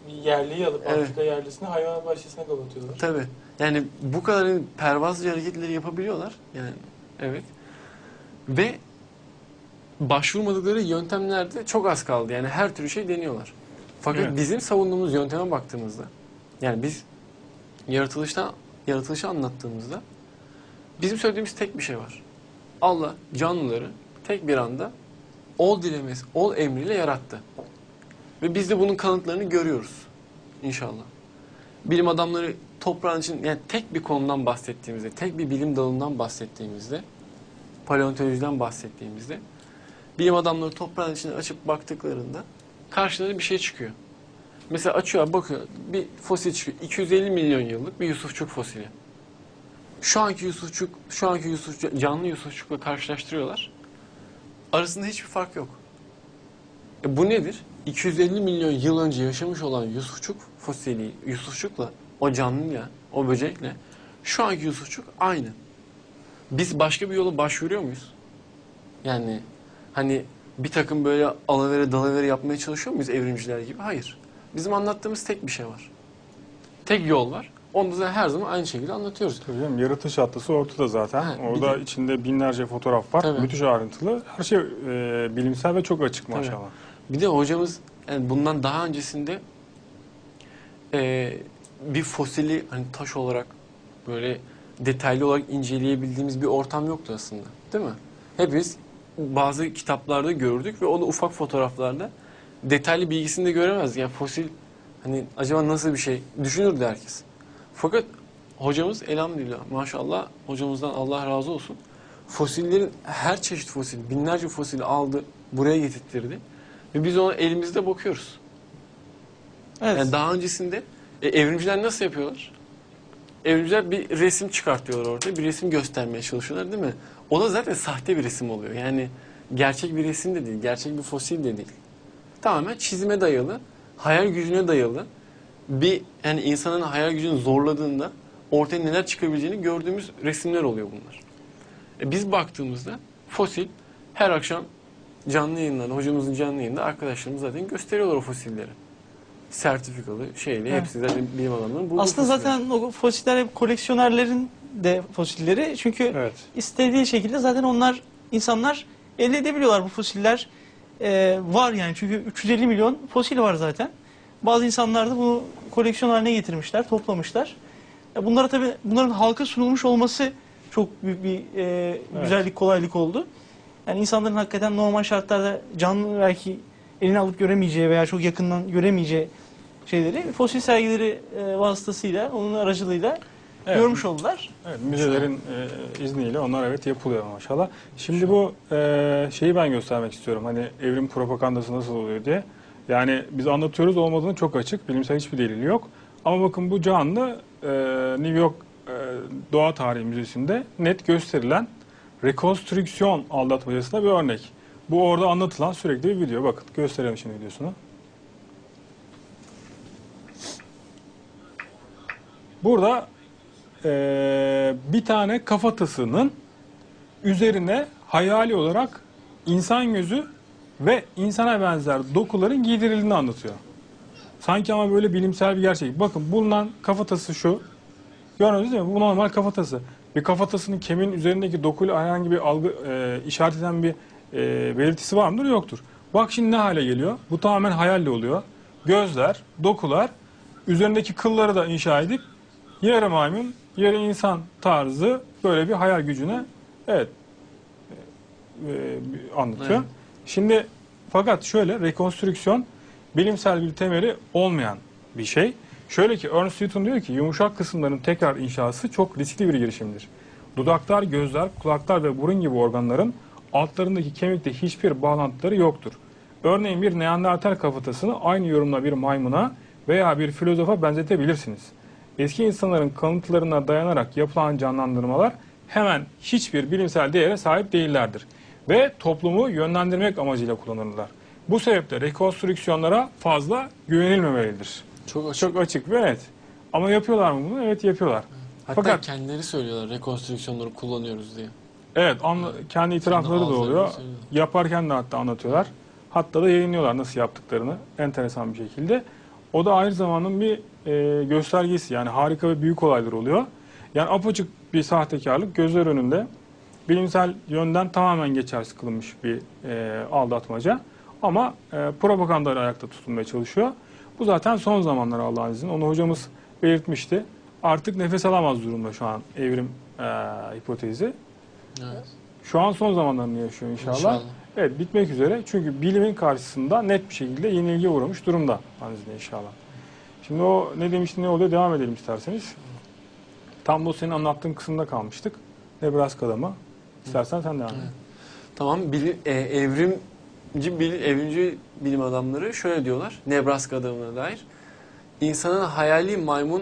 yerliyi alıp Evet. Afrika yerlisini hayvanat bahçesine kapatıyorlar. Tabii. Yani bu kadar pervasızca hareketleri yapabiliyorlar. Yani evet. Ve başvurmadıkları yöntemlerde çok az kaldı. Yani her türlü şey deniyorlar. Fakat Evet. bizim savunduğumuz yönteme baktığımızda, yani biz yaratılıştan yaratılışı anlattığımızda bizim söylediğimiz tek bir şey var. Allah canlıları tek bir anda ol dilemesi, ol emriyle yarattı. Ve biz de bunun kanıtlarını görüyoruz. İnşallah. Bilim adamları toprağın için, yani tek bir konudan bahsettiğimizde, tek bir bilim dalından bahsettiğimizde, paleontolojiden bahsettiğimizde, bilim adamları toprağın içine açıp baktıklarında karşılarına bir şey çıkıyor. Mesela açıyor, bakıyor, bir fosil çıkıyor. iki yüz elli milyon yıllık bir Yusufçuk fosili. Şu anki Yusufçuk, şu anki Yusufçuk, canlı Yusufçukla karşılaştırıyorlar. Arasında hiçbir fark yok. E bu nedir? iki yüz elli milyon yıl önce yaşamış olan Yusufçuk fosili, Yusufçukla, o canlıyla, o böcekle şu anki Yusufçuk aynı. Biz başka bir yola başvuruyor muyuz? Yani hani bir takım böyle alavere dalavere yapmaya çalışıyor muyuz evrimciler gibi? Hayır. Bizim anlattığımız tek bir şey var. Tek yol var. Onu da her zaman aynı şekilde anlatıyoruz. Tabii canım, yaratış hattası ortada zaten. Ha, bir Orada de- içinde binlerce fotoğraf var. Tabii. Müthiş ayrıntılı. Her şey e, bilimsel ve çok açık Tabii. maşallah. Bir de hocamız yani bundan daha öncesinde e, bir fosili hani taş olarak böyle detaylı olarak inceleyebildiğimiz bir ortam yoktu aslında. Değil mi? Hepimiz bazı kitaplarda gördük ve o da ufak fotoğraflarda detaylı bilgisini de göremezdik. Yani fosil hani acaba nasıl bir şey düşünürdü herkes. Fakat hocamız elhamdülillah maşallah hocamızdan Allah razı olsun. Fosillerin her çeşit fosil, binlerce fosil aldı, buraya getirttirdi. Ve biz ona elimizde bakıyoruz. Evet. Yani daha öncesinde e, evrimciler nasıl yapıyorlar? Evrimciler bir resim çıkartıyorlar ortaya, bir resim göstermeye çalışıyorlar değil mi? O da zaten sahte bir resim oluyor. Yani gerçek bir resim de değil, gerçek bir fosil de değil. Tamamen çizime dayalı, hayal gücüne dayalı bir yani insanın hayal gücünü zorladığında ortaya neler çıkabileceğini gördüğümüz resimler oluyor bunlar. E, biz baktığımızda fosil her akşam canlı yayınlarda, hocamızın canlı yayında arkadaşlarımız zaten gösteriyorlar o fosilleri. Sertifikalı şeyle Evet. hepsi zaten bilim adamlarının bulduğu Aslında fosiller. zaten o fosiller hep koleksiyonerlerin de fosilleri. Çünkü Evet. istediği şekilde zaten onlar insanlar elde edebiliyorlar bu fosiller. Ee, var yani çünkü üç yüz elli milyon fosil var zaten. Bazı insanlar da bunu koleksiyon haline getirmişler, toplamışlar. Ya bunlara tabii bunların halka sunulmuş olması çok büyük bir e, güzellik, kolaylık oldu. Yani insanların hakikaten normal şartlarda canlı belki eline alıp göremeyeceği veya çok yakından göremeyeceği şeyleri fosil sergileri e, vasıtasıyla, onun aracılığıyla Evet. görmüş oldular. Evet, müzelerin e, izniyle onlar evet yapılıyor maşallah. Şimdi bu e, şeyi ben göstermek istiyorum. Hani evrim propagandası nasıl oluyor diye. Yani biz anlatıyoruz, olmadığını çok açık. Bilimsel hiçbir delili yok. Ama bakın bu canlı e, New York e, Doğa Tarihi Müzesi'nde net gösterilen rekonstrüksiyon aldatmacasına bir örnek. Bu orada anlatılan sürekli bir video. Bakın gösterelim şimdi videosunu. Burada Ee, bir tane kafatasının üzerine hayali olarak insan gözü ve insana benzer dokuların giydirildiğini anlatıyor. Sanki ama böyle bilimsel bir gerçek. Bakın bulunan kafatası şu. Gördünüz değil mi? Bu normal kafatası. Bir kafatasının kemiğin üzerindeki dokuyla herhangi bir algı e, işaret eden bir e, belirtisi var mıdır? Yoktur. Bak şimdi ne hale geliyor? Bu tamamen hayalle oluyor. Gözler, dokular, üzerindeki kılları da inşa edip yarı maymun, yarı insan tarzı böyle bir hayal gücüne evet e, e, anlatıyor. Evet. Şimdi fakat şöyle rekonstrüksiyon bilimsel bir temeli olmayan bir şey. Şöyle ki Ernst Newton diyor ki yumuşak kısımların tekrar inşası çok riskli bir girişimdir. Dudaklar, gözler, kulaklar ve burun gibi organların altlarındaki kemikte hiçbir bağlantıları yoktur. Örneğin bir Neandertal kafatasını aynı yorumla bir maymuna veya bir filozofa benzetebilirsiniz. Eski insanların kanıtlarına dayanarak yapılan canlandırmalar hemen hiçbir bilimsel değere sahip değillerdir. Ve toplumu yönlendirmek amacıyla kullanırlar. Bu sebeple rekonstrüksiyonlara fazla güvenilmemelidir. Çok açık. Çok açık ve net. Ama yapıyorlar mı bunu? Evet yapıyorlar. Hatta Fakat kendileri söylüyorlar rekonstrüksiyonları kullanıyoruz diye. evet anla, kendi itirafları da ağızlarıyla oluyor. söylüyorlar. Yaparken de hatta anlatıyorlar. Hatta da yayınlıyorlar nasıl yaptıklarını enteresan bir şekilde. O da aynı zamanda bir e, göstergesi. Yani harika ve büyük olaylar oluyor. Yani apaçık bir sahtekarlık gözler önünde. Bilimsel yönden tamamen geçersiz kılınmış bir e, aldatmaca. Ama e, propagandayla ayakta tutulmaya çalışıyor. Bu zaten son zamanlar Allah'ın izniyle. Onu hocamız belirtmişti. Artık nefes alamaz durumda şu an evrim e, hipotezi. Evet. Şu an son zamanlarını yaşıyor inşallah. İnşallah. Evet, bitmek üzere. Çünkü bilimin karşısında net bir şekilde yenilgiye uğramış durumda Allah'ın izniyle inşallah. Şimdi o ne demişti, ne oluyor, devam edelim isterseniz. Tam da senin anlattığın kısımda kalmıştık. Nebraska'da mı? İstersen sen devam et. Evet. Tamam, bilim, e, evrimci, bil, evrimci bilim adamları şöyle diyorlar, Nebraska adamına dair. İnsanın hayali maymun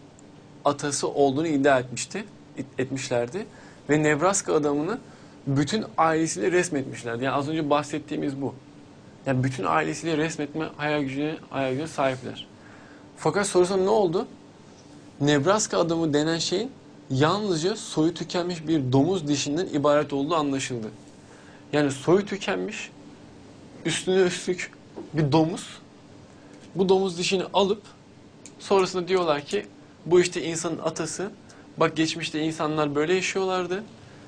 atası olduğunu iddia etmişti, etmişlerdi. Ve Nebraska adamını bütün ailesiyle resmetmişlerdi. Yani az önce bahsettiğimiz bu. Yani bütün ailesiyle resmetme hayal gücüne, hayal gücüne sahipler. Fakat sonrasında ne oldu? Nebraska adamı denen şeyin yalnızca soyu tükenmiş bir domuz dişinden ibaret olduğu anlaşıldı. Yani soyu tükenmiş, üstüne üstlük bir domuz. Bu domuz dişini alıp sonrasında diyorlar ki bu işte insanın atası. Bak geçmişte insanlar böyle yaşıyorlardı.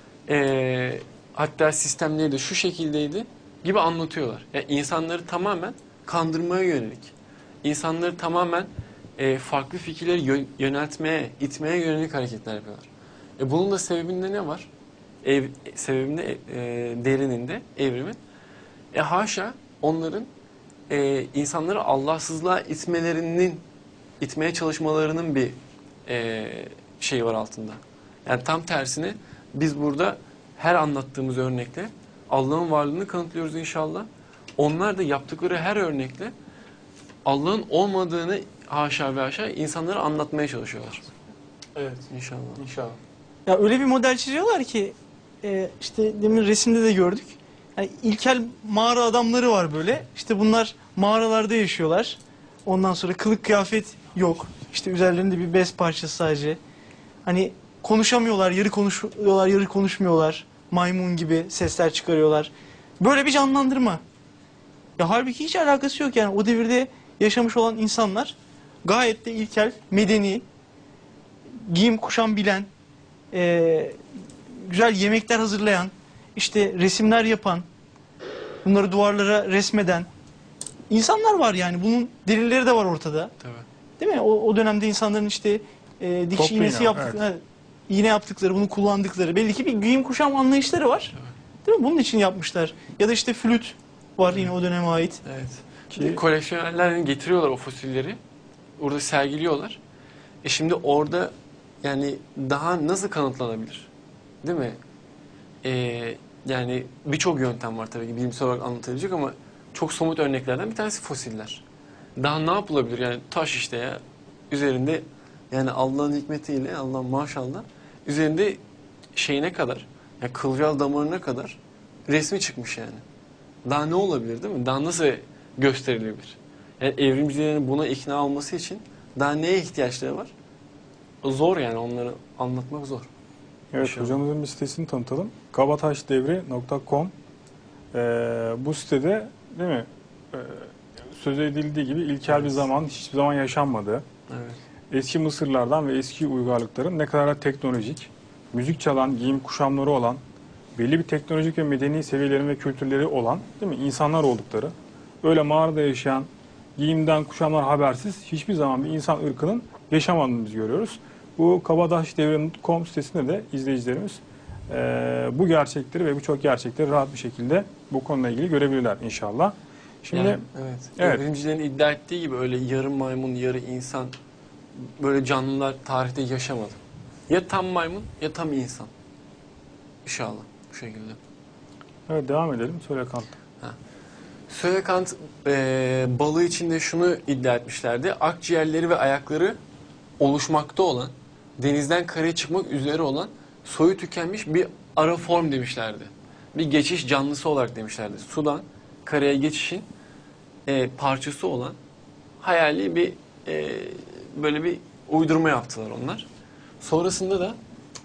Ee, hatta sistemleri de şu şekildeydi gibi anlatıyorlar. Yani insanları tamamen kandırmaya yönelik. İnsanları tamamen e, farklı fikirleri yö- yöneltmeye, itmeye yönelik hareketler yapıyorlar. E, bunun da sebebinde ne var? Ev, sebebinde e, derininde evrimin. E haşa onların e, insanları Allahsızlığa itmelerinin, itmeye çalışmalarının bir e, şey var altında. Yani tam tersine biz burada her anlattığımız örnekle Allah'ın varlığını kanıtlıyoruz inşallah. Onlar da yaptıkları her örnekle Allah'ın olmadığını haşa ve haşa insanlara anlatmaya çalışıyorlar. Evet. İnşallah. İnşallah. Ya öyle bir model çiziyorlar ki e, işte demin resimde de gördük. Yani ilkel mağara adamları var böyle. İşte bunlar mağaralarda yaşıyorlar. Ondan sonra kılık kıyafet yok. İşte üzerlerinde bir bez parçası sadece. Hani konuşamıyorlar, yarı konuşuyorlar, yarı konuşmuyorlar. Maymun gibi sesler çıkarıyorlar. Böyle bir canlandırma. Ya halbuki hiç alakası yok yani. O devirde yaşamış olan insanlar gayet de ilkel, medeni, giyim kuşam bilen, e, güzel yemekler hazırlayan, işte resimler yapan, bunları duvarlara resmeden insanlar var yani. Bunun delilleri de var ortada. Tabii. Değil mi? O, o dönemde insanların işte e, dikiş Toplu iğnesi iğne, yaptık, ha, iğne yaptıkları, bunu kullandıkları. Belli ki bir giyim kuşam anlayışları var. Değil mi? Bunun için yapmışlar. Ya da işte flüt var yine o döneme ait. Evet. Ki- Koleksiyonerler yani getiriyorlar o fosilleri. Orada sergiliyorlar. E şimdi orada yani daha nasıl kanıtlanabilir? Değil mi? Ee, yani birçok yöntem var tabii ki bilimsel olarak anlatabilecek ama çok somut örneklerden bir tanesi fosiller. Daha ne yapılabilir? Yani taş işte ya. Üzerinde yani Allah'ın hikmetiyle, Allah maşallah üzerinde şeyine kadar, yani kılcal damarına kadar resmi çıkmış yani. Daha ne olabilir değil mi? Daha nasıl gösterilebilir? Yani evrimcilerin buna ikna olması için daha neye ihtiyaçları var? Zor yani onları anlatmak zor. Evet, İnşallah. hocamızın bir sitesini tanıtalım. kabataşdevri nokta com. Ee, bu sitede değil mi? Ee, söz edildiği gibi ilkel Evet. bir zaman, hiçbir zaman yaşanmadığı, Evet. eski Mısırlardan ve eski uygarlıkların ne kadar teknolojik, müzik çalan, giyim kuşamları olan, belli bir teknolojik ve medeni seviyelerin ve kültürleri olan, değil mi? İnsanlar oldukları, öyle mağarada yaşayan, giyimden kuşamlar habersiz hiçbir zaman bir insan ırkının yaşamadığını biz görüyoruz. Bu kabataşdevri nokta com sitesinde de izleyicilerimiz e, bu gerçekleri ve birçok gerçekleri rahat bir şekilde bu konuyla ilgili görebilirler inşallah. Şimdi Yani, evet. evet. Evrimcilerin iddia ettiği gibi öyle yarı maymun, yarı insan böyle canlılar tarihte yaşamadı. Ya tam maymun ya tam insan. İnşallah bu şekilde. evet, devam edelim. Söyle Kant. Söylekant e, balığı içinde şunu iddia etmişlerdi. Akciğerleri ve ayakları oluşmakta olan, denizden karaya çıkmak üzere olan soyu tükenmiş bir ara form demişlerdi. Bir geçiş canlısı olarak demişlerdi. Sudan karaya geçişin e, parçası olan hayali bir e, böyle bir uydurma yaptılar onlar. Sonrasında da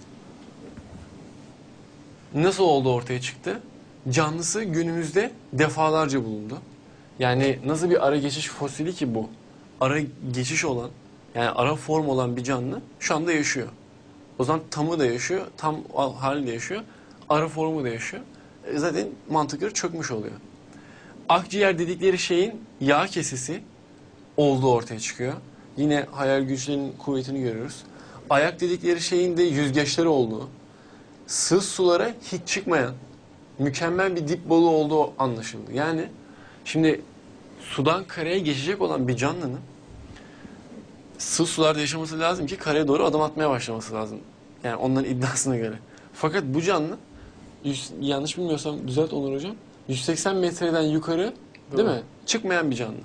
nasıl oldu ortaya çıktı? Canlısı günümüzde defalarca bulundu. Yani nasıl bir ara geçiş fosili ki bu? ara geçiş olan, yani ara form olan bir canlı şu anda yaşıyor. O zaman tamı da yaşıyor, tam hali de yaşıyor, ara formu da yaşıyor. E zaten mantıkları çökmüş oluyor. Akciğer dedikleri şeyin yağ kesesi olduğu ortaya çıkıyor. Yine hayal güçlerinin kuvvetini görüyoruz. Ayak dedikleri şeyin de yüzgeçleri olduğu, sığ sulara hiç çıkmayan, mükemmel bir dip balığı olduğu anlaşıldı. Yani şimdi sudan karaya geçecek olan bir canlının sığ sularda yaşaması lazım ki karaya doğru adım atmaya başlaması lazım. Yani onların iddiasına göre. Fakat bu canlı, yüz, yanlış bilmiyorsam düzelt Onur Hocam, yüz seksen metreden yukarı değil mi? Çıkmayan bir canlı.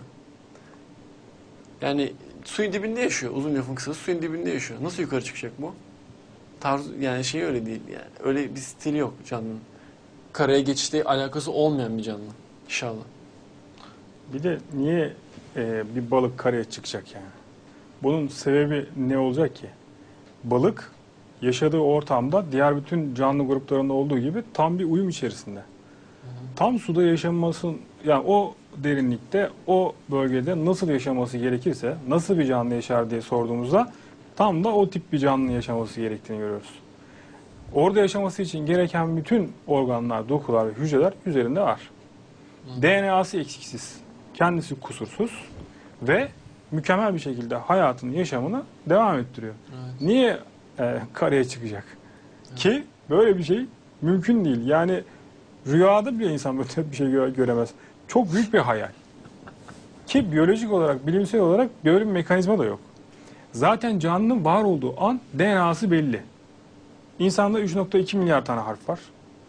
Yani suyun dibinde yaşıyor. Uzun lafın kısası suyun dibinde yaşıyor. Nasıl yukarı çıkacak bu? Tarz, yani şey öyle değil. Yani öyle bir stili yok canlının. Karaya geçişte alakası olmayan bir canlı. İnşallah. Bir de niye e, bir balık karaya çıkacak yani? Bunun sebebi ne olacak ki? Balık yaşadığı ortamda diğer bütün canlı gruplarında olduğu gibi tam bir uyum içerisinde. Hı hı. Tam suda yaşamasın, yani o derinlikte, o bölgede nasıl yaşaması gerekirse, nasıl bir canlı yaşar diye sorduğumuzda tam da o tip bir canlı yaşaması gerektiğini görüyoruz. Orada yaşaması için gereken bütün organlar, dokular ve hücreler üzerinde var. Hı. D N A'sı eksiksiz, kendisi kusursuz ve mükemmel bir şekilde hayatını, yaşamını devam ettiriyor. Evet. Niye e, karaya çıkacak? Evet. Ki böyle bir şey mümkün değil. Yani rüyada bile insan böyle bir şey gö- göremez. Çok büyük bir hayal. Ki biyolojik olarak, bilimsel olarak böyle bir mekanizma da yok. Zaten canlının var olduğu an D N A'sı belli. İnsanda üç nokta iki milyar tane harf var.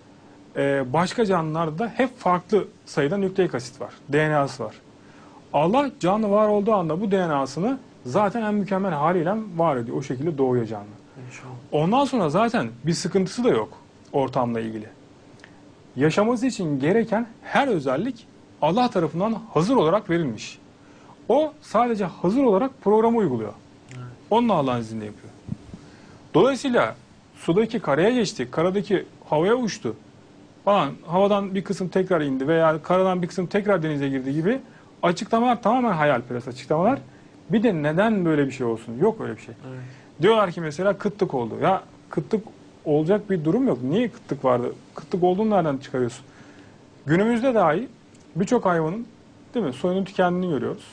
Ee, başka canlılarda hep farklı sayıda nükleik asit var. D N A'sı var. Allah canlı var olduğu anda bu D N A'sını zaten en mükemmel haliyle var ediyor. O şekilde doğuyor canlı. İnşallah. Ondan sonra zaten bir sıkıntısı da yok ortamla ilgili. Yaşaması için gereken her özellik Allah tarafından hazır olarak verilmiş. O sadece hazır olarak programı uyguluyor. Evet. Onu da Allah'ın izniyle yapıyor. Dolayısıyla sudaki karaya geçti, karadaki havaya uçtu falan, havadan bir kısım tekrar indi veya karadan bir kısım tekrar denize girdi gibi açıklamalar tamamen hayalperest açıklamalar. Bir de neden böyle bir şey olsun? Yok öyle bir şey. Evet. Diyorlar ki mesela kıtlık oldu. Ya kıtlık olacak bir durum yok. Niye kıtlık vardı? Kıtlık olduğunu nereden çıkarıyorsun? Günümüzde dahi birçok hayvanın, değil mi, soyunun tükendiğini görüyoruz.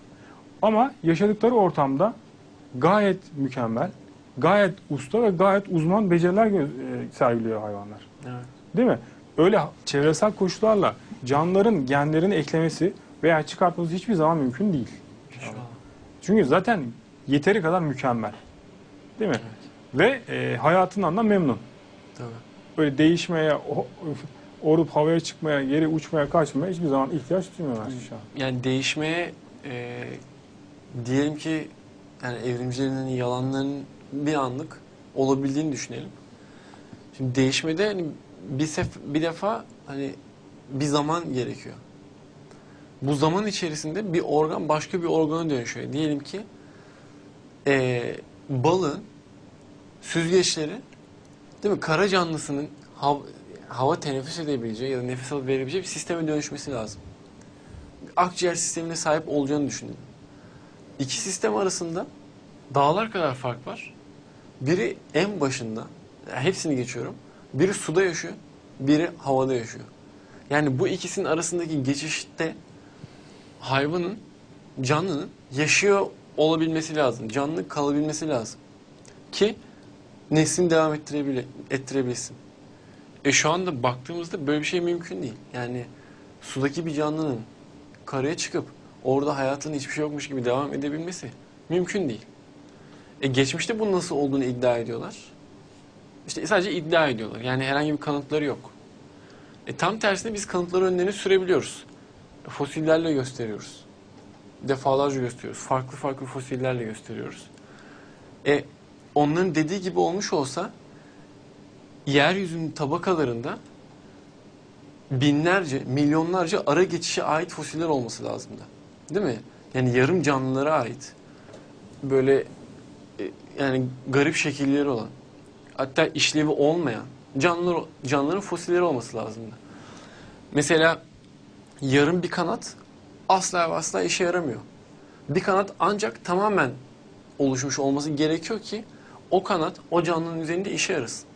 Ama yaşadıkları ortamda gayet mükemmel, gayet usta ve gayet uzman beceriler sergiliyor hayvanlar. Evet. Değil mi? Öyle çevresel koşullarla canlıların genlerini eklemesi veya çıkartması hiçbir zaman mümkün değil. İnşallah. Çünkü zaten yeteri kadar mükemmel. Değil mi? Evet. Ve e, hayatından da memnun. Tabii. Böyle değişmeye, o, orup havaya çıkmaya, geri uçmaya, kaçmaya hiçbir zaman ihtiyaç duymuyorlar. Yani değişmeye e, diyelim ki yani evrimcilerin yalanlarının bir anlık olabildiğini düşünelim. Şimdi değişmede hani bir sef bir defa hani bir zaman gerekiyor. Bu zaman içerisinde bir organ başka bir organa dönüşüyor. Diyelim ki e, balığın süzgeçleri, değil mi, kara canlısının hav hava teneffüs edebileceği ya da nefes alıp verebileceği bir sisteme dönüşmesi lazım. Akciğer sistemine sahip olacağını düşünün. İki sistem arasında dağlar kadar fark var. Biri en başında, hepsini geçiyorum. Biri suda yaşıyor, biri havada yaşıyor. Yani bu ikisinin arasındaki geçişte hayvanın, canlının yaşıyor olabilmesi lazım. Canlı kalabilmesi lazım. Ki neslini devam ettirebile, ettirebilsin. E şu anda baktığımızda böyle bir şey mümkün değil. Yani sudaki bir canlının karaya çıkıp orada hayatının hiçbir şey yokmuş gibi devam edebilmesi mümkün değil. E geçmişte bunun nasıl olduğunu iddia ediyorlar. İşte sadece iddia ediyorlar. Yani herhangi bir kanıtları yok. E tam tersine biz kanıtları önlerine sürebiliyoruz. Fosillerle gösteriyoruz. Defalarca gösteriyoruz. Farklı farklı fosillerle gösteriyoruz. E onların dediği gibi olmuş olsa yeryüzünün tabakalarında binlerce, milyonlarca ara geçişe ait fosiller olması lazımdı. Değil mi? Yani yarım canlılara ait. Böyle e, yani garip şekilleri olan, hatta işlevi olmayan canlılar, canlıların fosilleri olması lazımdı. Mesela yarım bir kanat asla ve asla işe yaramıyor. Bir kanat ancak tamamen oluşmuş olması gerekiyor ki o kanat o canlının üzerinde işe yarasın.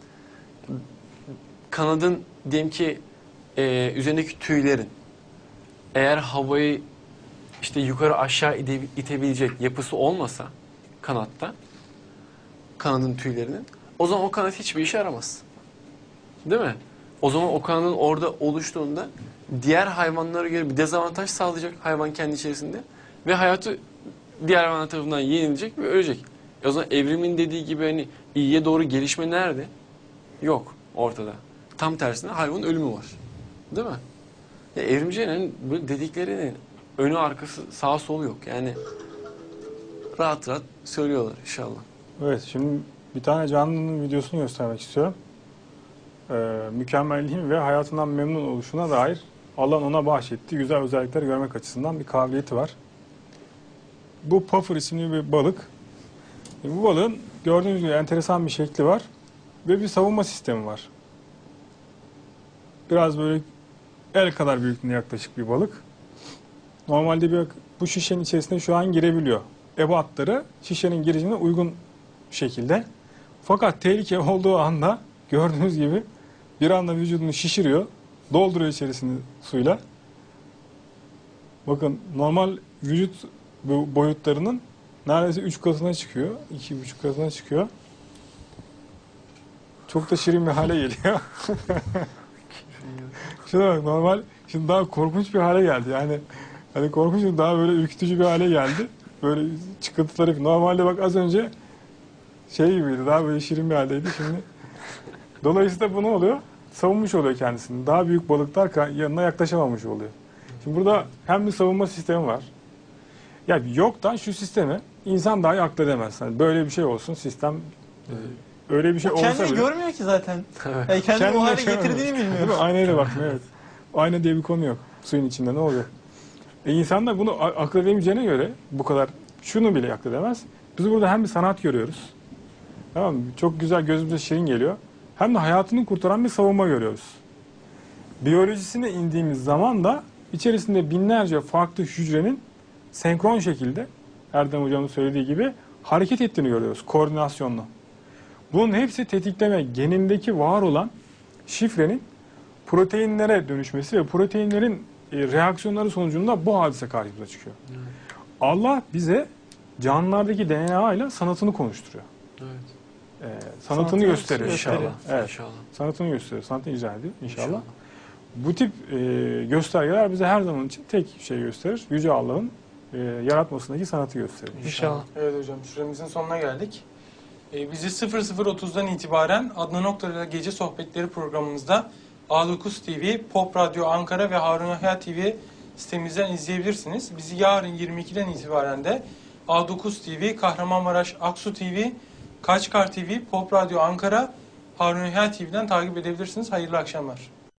Kanadın diyelim ki e, üzerindeki tüylerin eğer havayı işte yukarı aşağı ite, itebilecek yapısı olmasa kanatta, kanadın tüylerinin, o zaman o kanat hiçbir işe yaramaz. Değil mi? O zaman o kanadın orada oluştuğunda diğer hayvanlara göre bir dezavantaj sağlayacak hayvan kendi içerisinde ve hayatı diğer hayvanlar tarafından yenilecek ve ölecek. E o zaman evrimin dediği gibi hani iyiye doğru gelişme nerede? Yok ortada. Tam tersine hayvanın ölümü var. Değil mi? Ya evrimcilerin böyle dediklerinin önü arkası sağa solu yok. Yani rahat rahat söylüyorlar inşallah. Evet, şimdi bir tane canlının videosunu göstermek istiyorum. Ee, mükemmelliğin ve hayatından memnun oluşuna dair Allah'ın ona bahşettiği güzel özellikleri görmek açısından bir kabiliyeti var. Bu puffer isimli bir balık. E, bu balığın gördüğünüz gibi enteresan bir şekli var ve bir savunma sistemi var. Biraz böyle el kadar büyüklüğünde yaklaşık bir balık. Normalde bir bu şişenin içerisine şu an girebiliyor. Ebatları şişenin girişine uygun şekilde. Fakat tehlike olduğu anda gördüğünüz gibi bir anda vücudunu şişiriyor. Dolduruyor içerisini suyla. Bakın normal vücut bu boyutlarının neredeyse üç katına çıkıyor. iki buçuk katına çıkıyor. Çok da şirin bir hale geliyor. Şuna bak, normal şimdi daha korkunç bir hale geldi. Yani hani korkunç değil, daha böyle ürkütücü bir hale geldi. Böyle çıkıntıları. Normalde bak az önce şey gibiydi. Daha böyle şirin bir haldeydi şimdi. Dolayısıyla bu ne oluyor? Savunmuş oluyor kendisini. Daha büyük balıklar yanına yaklaşamamış oluyor. Şimdi burada hem bir savunma sistemi var. Ya yoktan şu sistemi insan dahi akledemez. Yani böyle bir şey olsun sistem, e, öyle bir şey O olsa kendini bile. görmüyor ki zaten. Evet. Yani kendini Kendini o hale yaşayamıyor. getirdiğini Değil bilmiyor. mi? Aynayla bakmıyor, evet. Ayna diye bir konu yok. Suyun içinde ne oluyor? E insan da bunu a- akledemeyeceğine göre bu kadar şunu bile akledemez. Biz burada hem bir sanat görüyoruz. Tamam mı? Çok güzel, gözümüze şirin geliyor. Hem de hayatını kurtaran bir savunma görüyoruz. Biyolojisine indiğimiz zaman da içerisinde binlerce farklı hücrenin senkron şekilde Erdem Hocam'ın söylediği gibi hareket ettiğini görüyoruz koordinasyonla. Bunun hepsi tetikleme, genindeki var olan şifrenin proteinlere dönüşmesi ve proteinlerin e, reaksiyonları sonucunda bu hadise karşımıza çıkıyor. Evet. Allah bize canlılardaki D N A ile sanatını konuşturuyor. Evet. Ee, sanatını Sanatını gösteriyor. gösteriyor. İnşallah. Evet. İnşallah. Sanatını gösteriyor, sanatını icra ediyor inşallah. İnşallah. Bu tip e, göstergeler bize her zaman için tek şey gösterir. Yüce Allah'ın e, yaratmasındaki sanatı gösterir. İnşallah. Evet hocam, süremizin sonuna geldik. Ee, bizi sıfır sıfır otuzdan itibaren Adnan Oktar'la Gece Sohbetleri programımızda A dokuz T V, Pop Radyo Ankara ve Harun Yahya T V sitemizden izleyebilirsiniz. Bizi yarın yirmi ikiden itibaren de A dokuz T V, Kahramanmaraş Aksu T V, Kaçkar T V, Pop Radyo Ankara, Harun Yahya T V'den takip edebilirsiniz. Hayırlı akşamlar.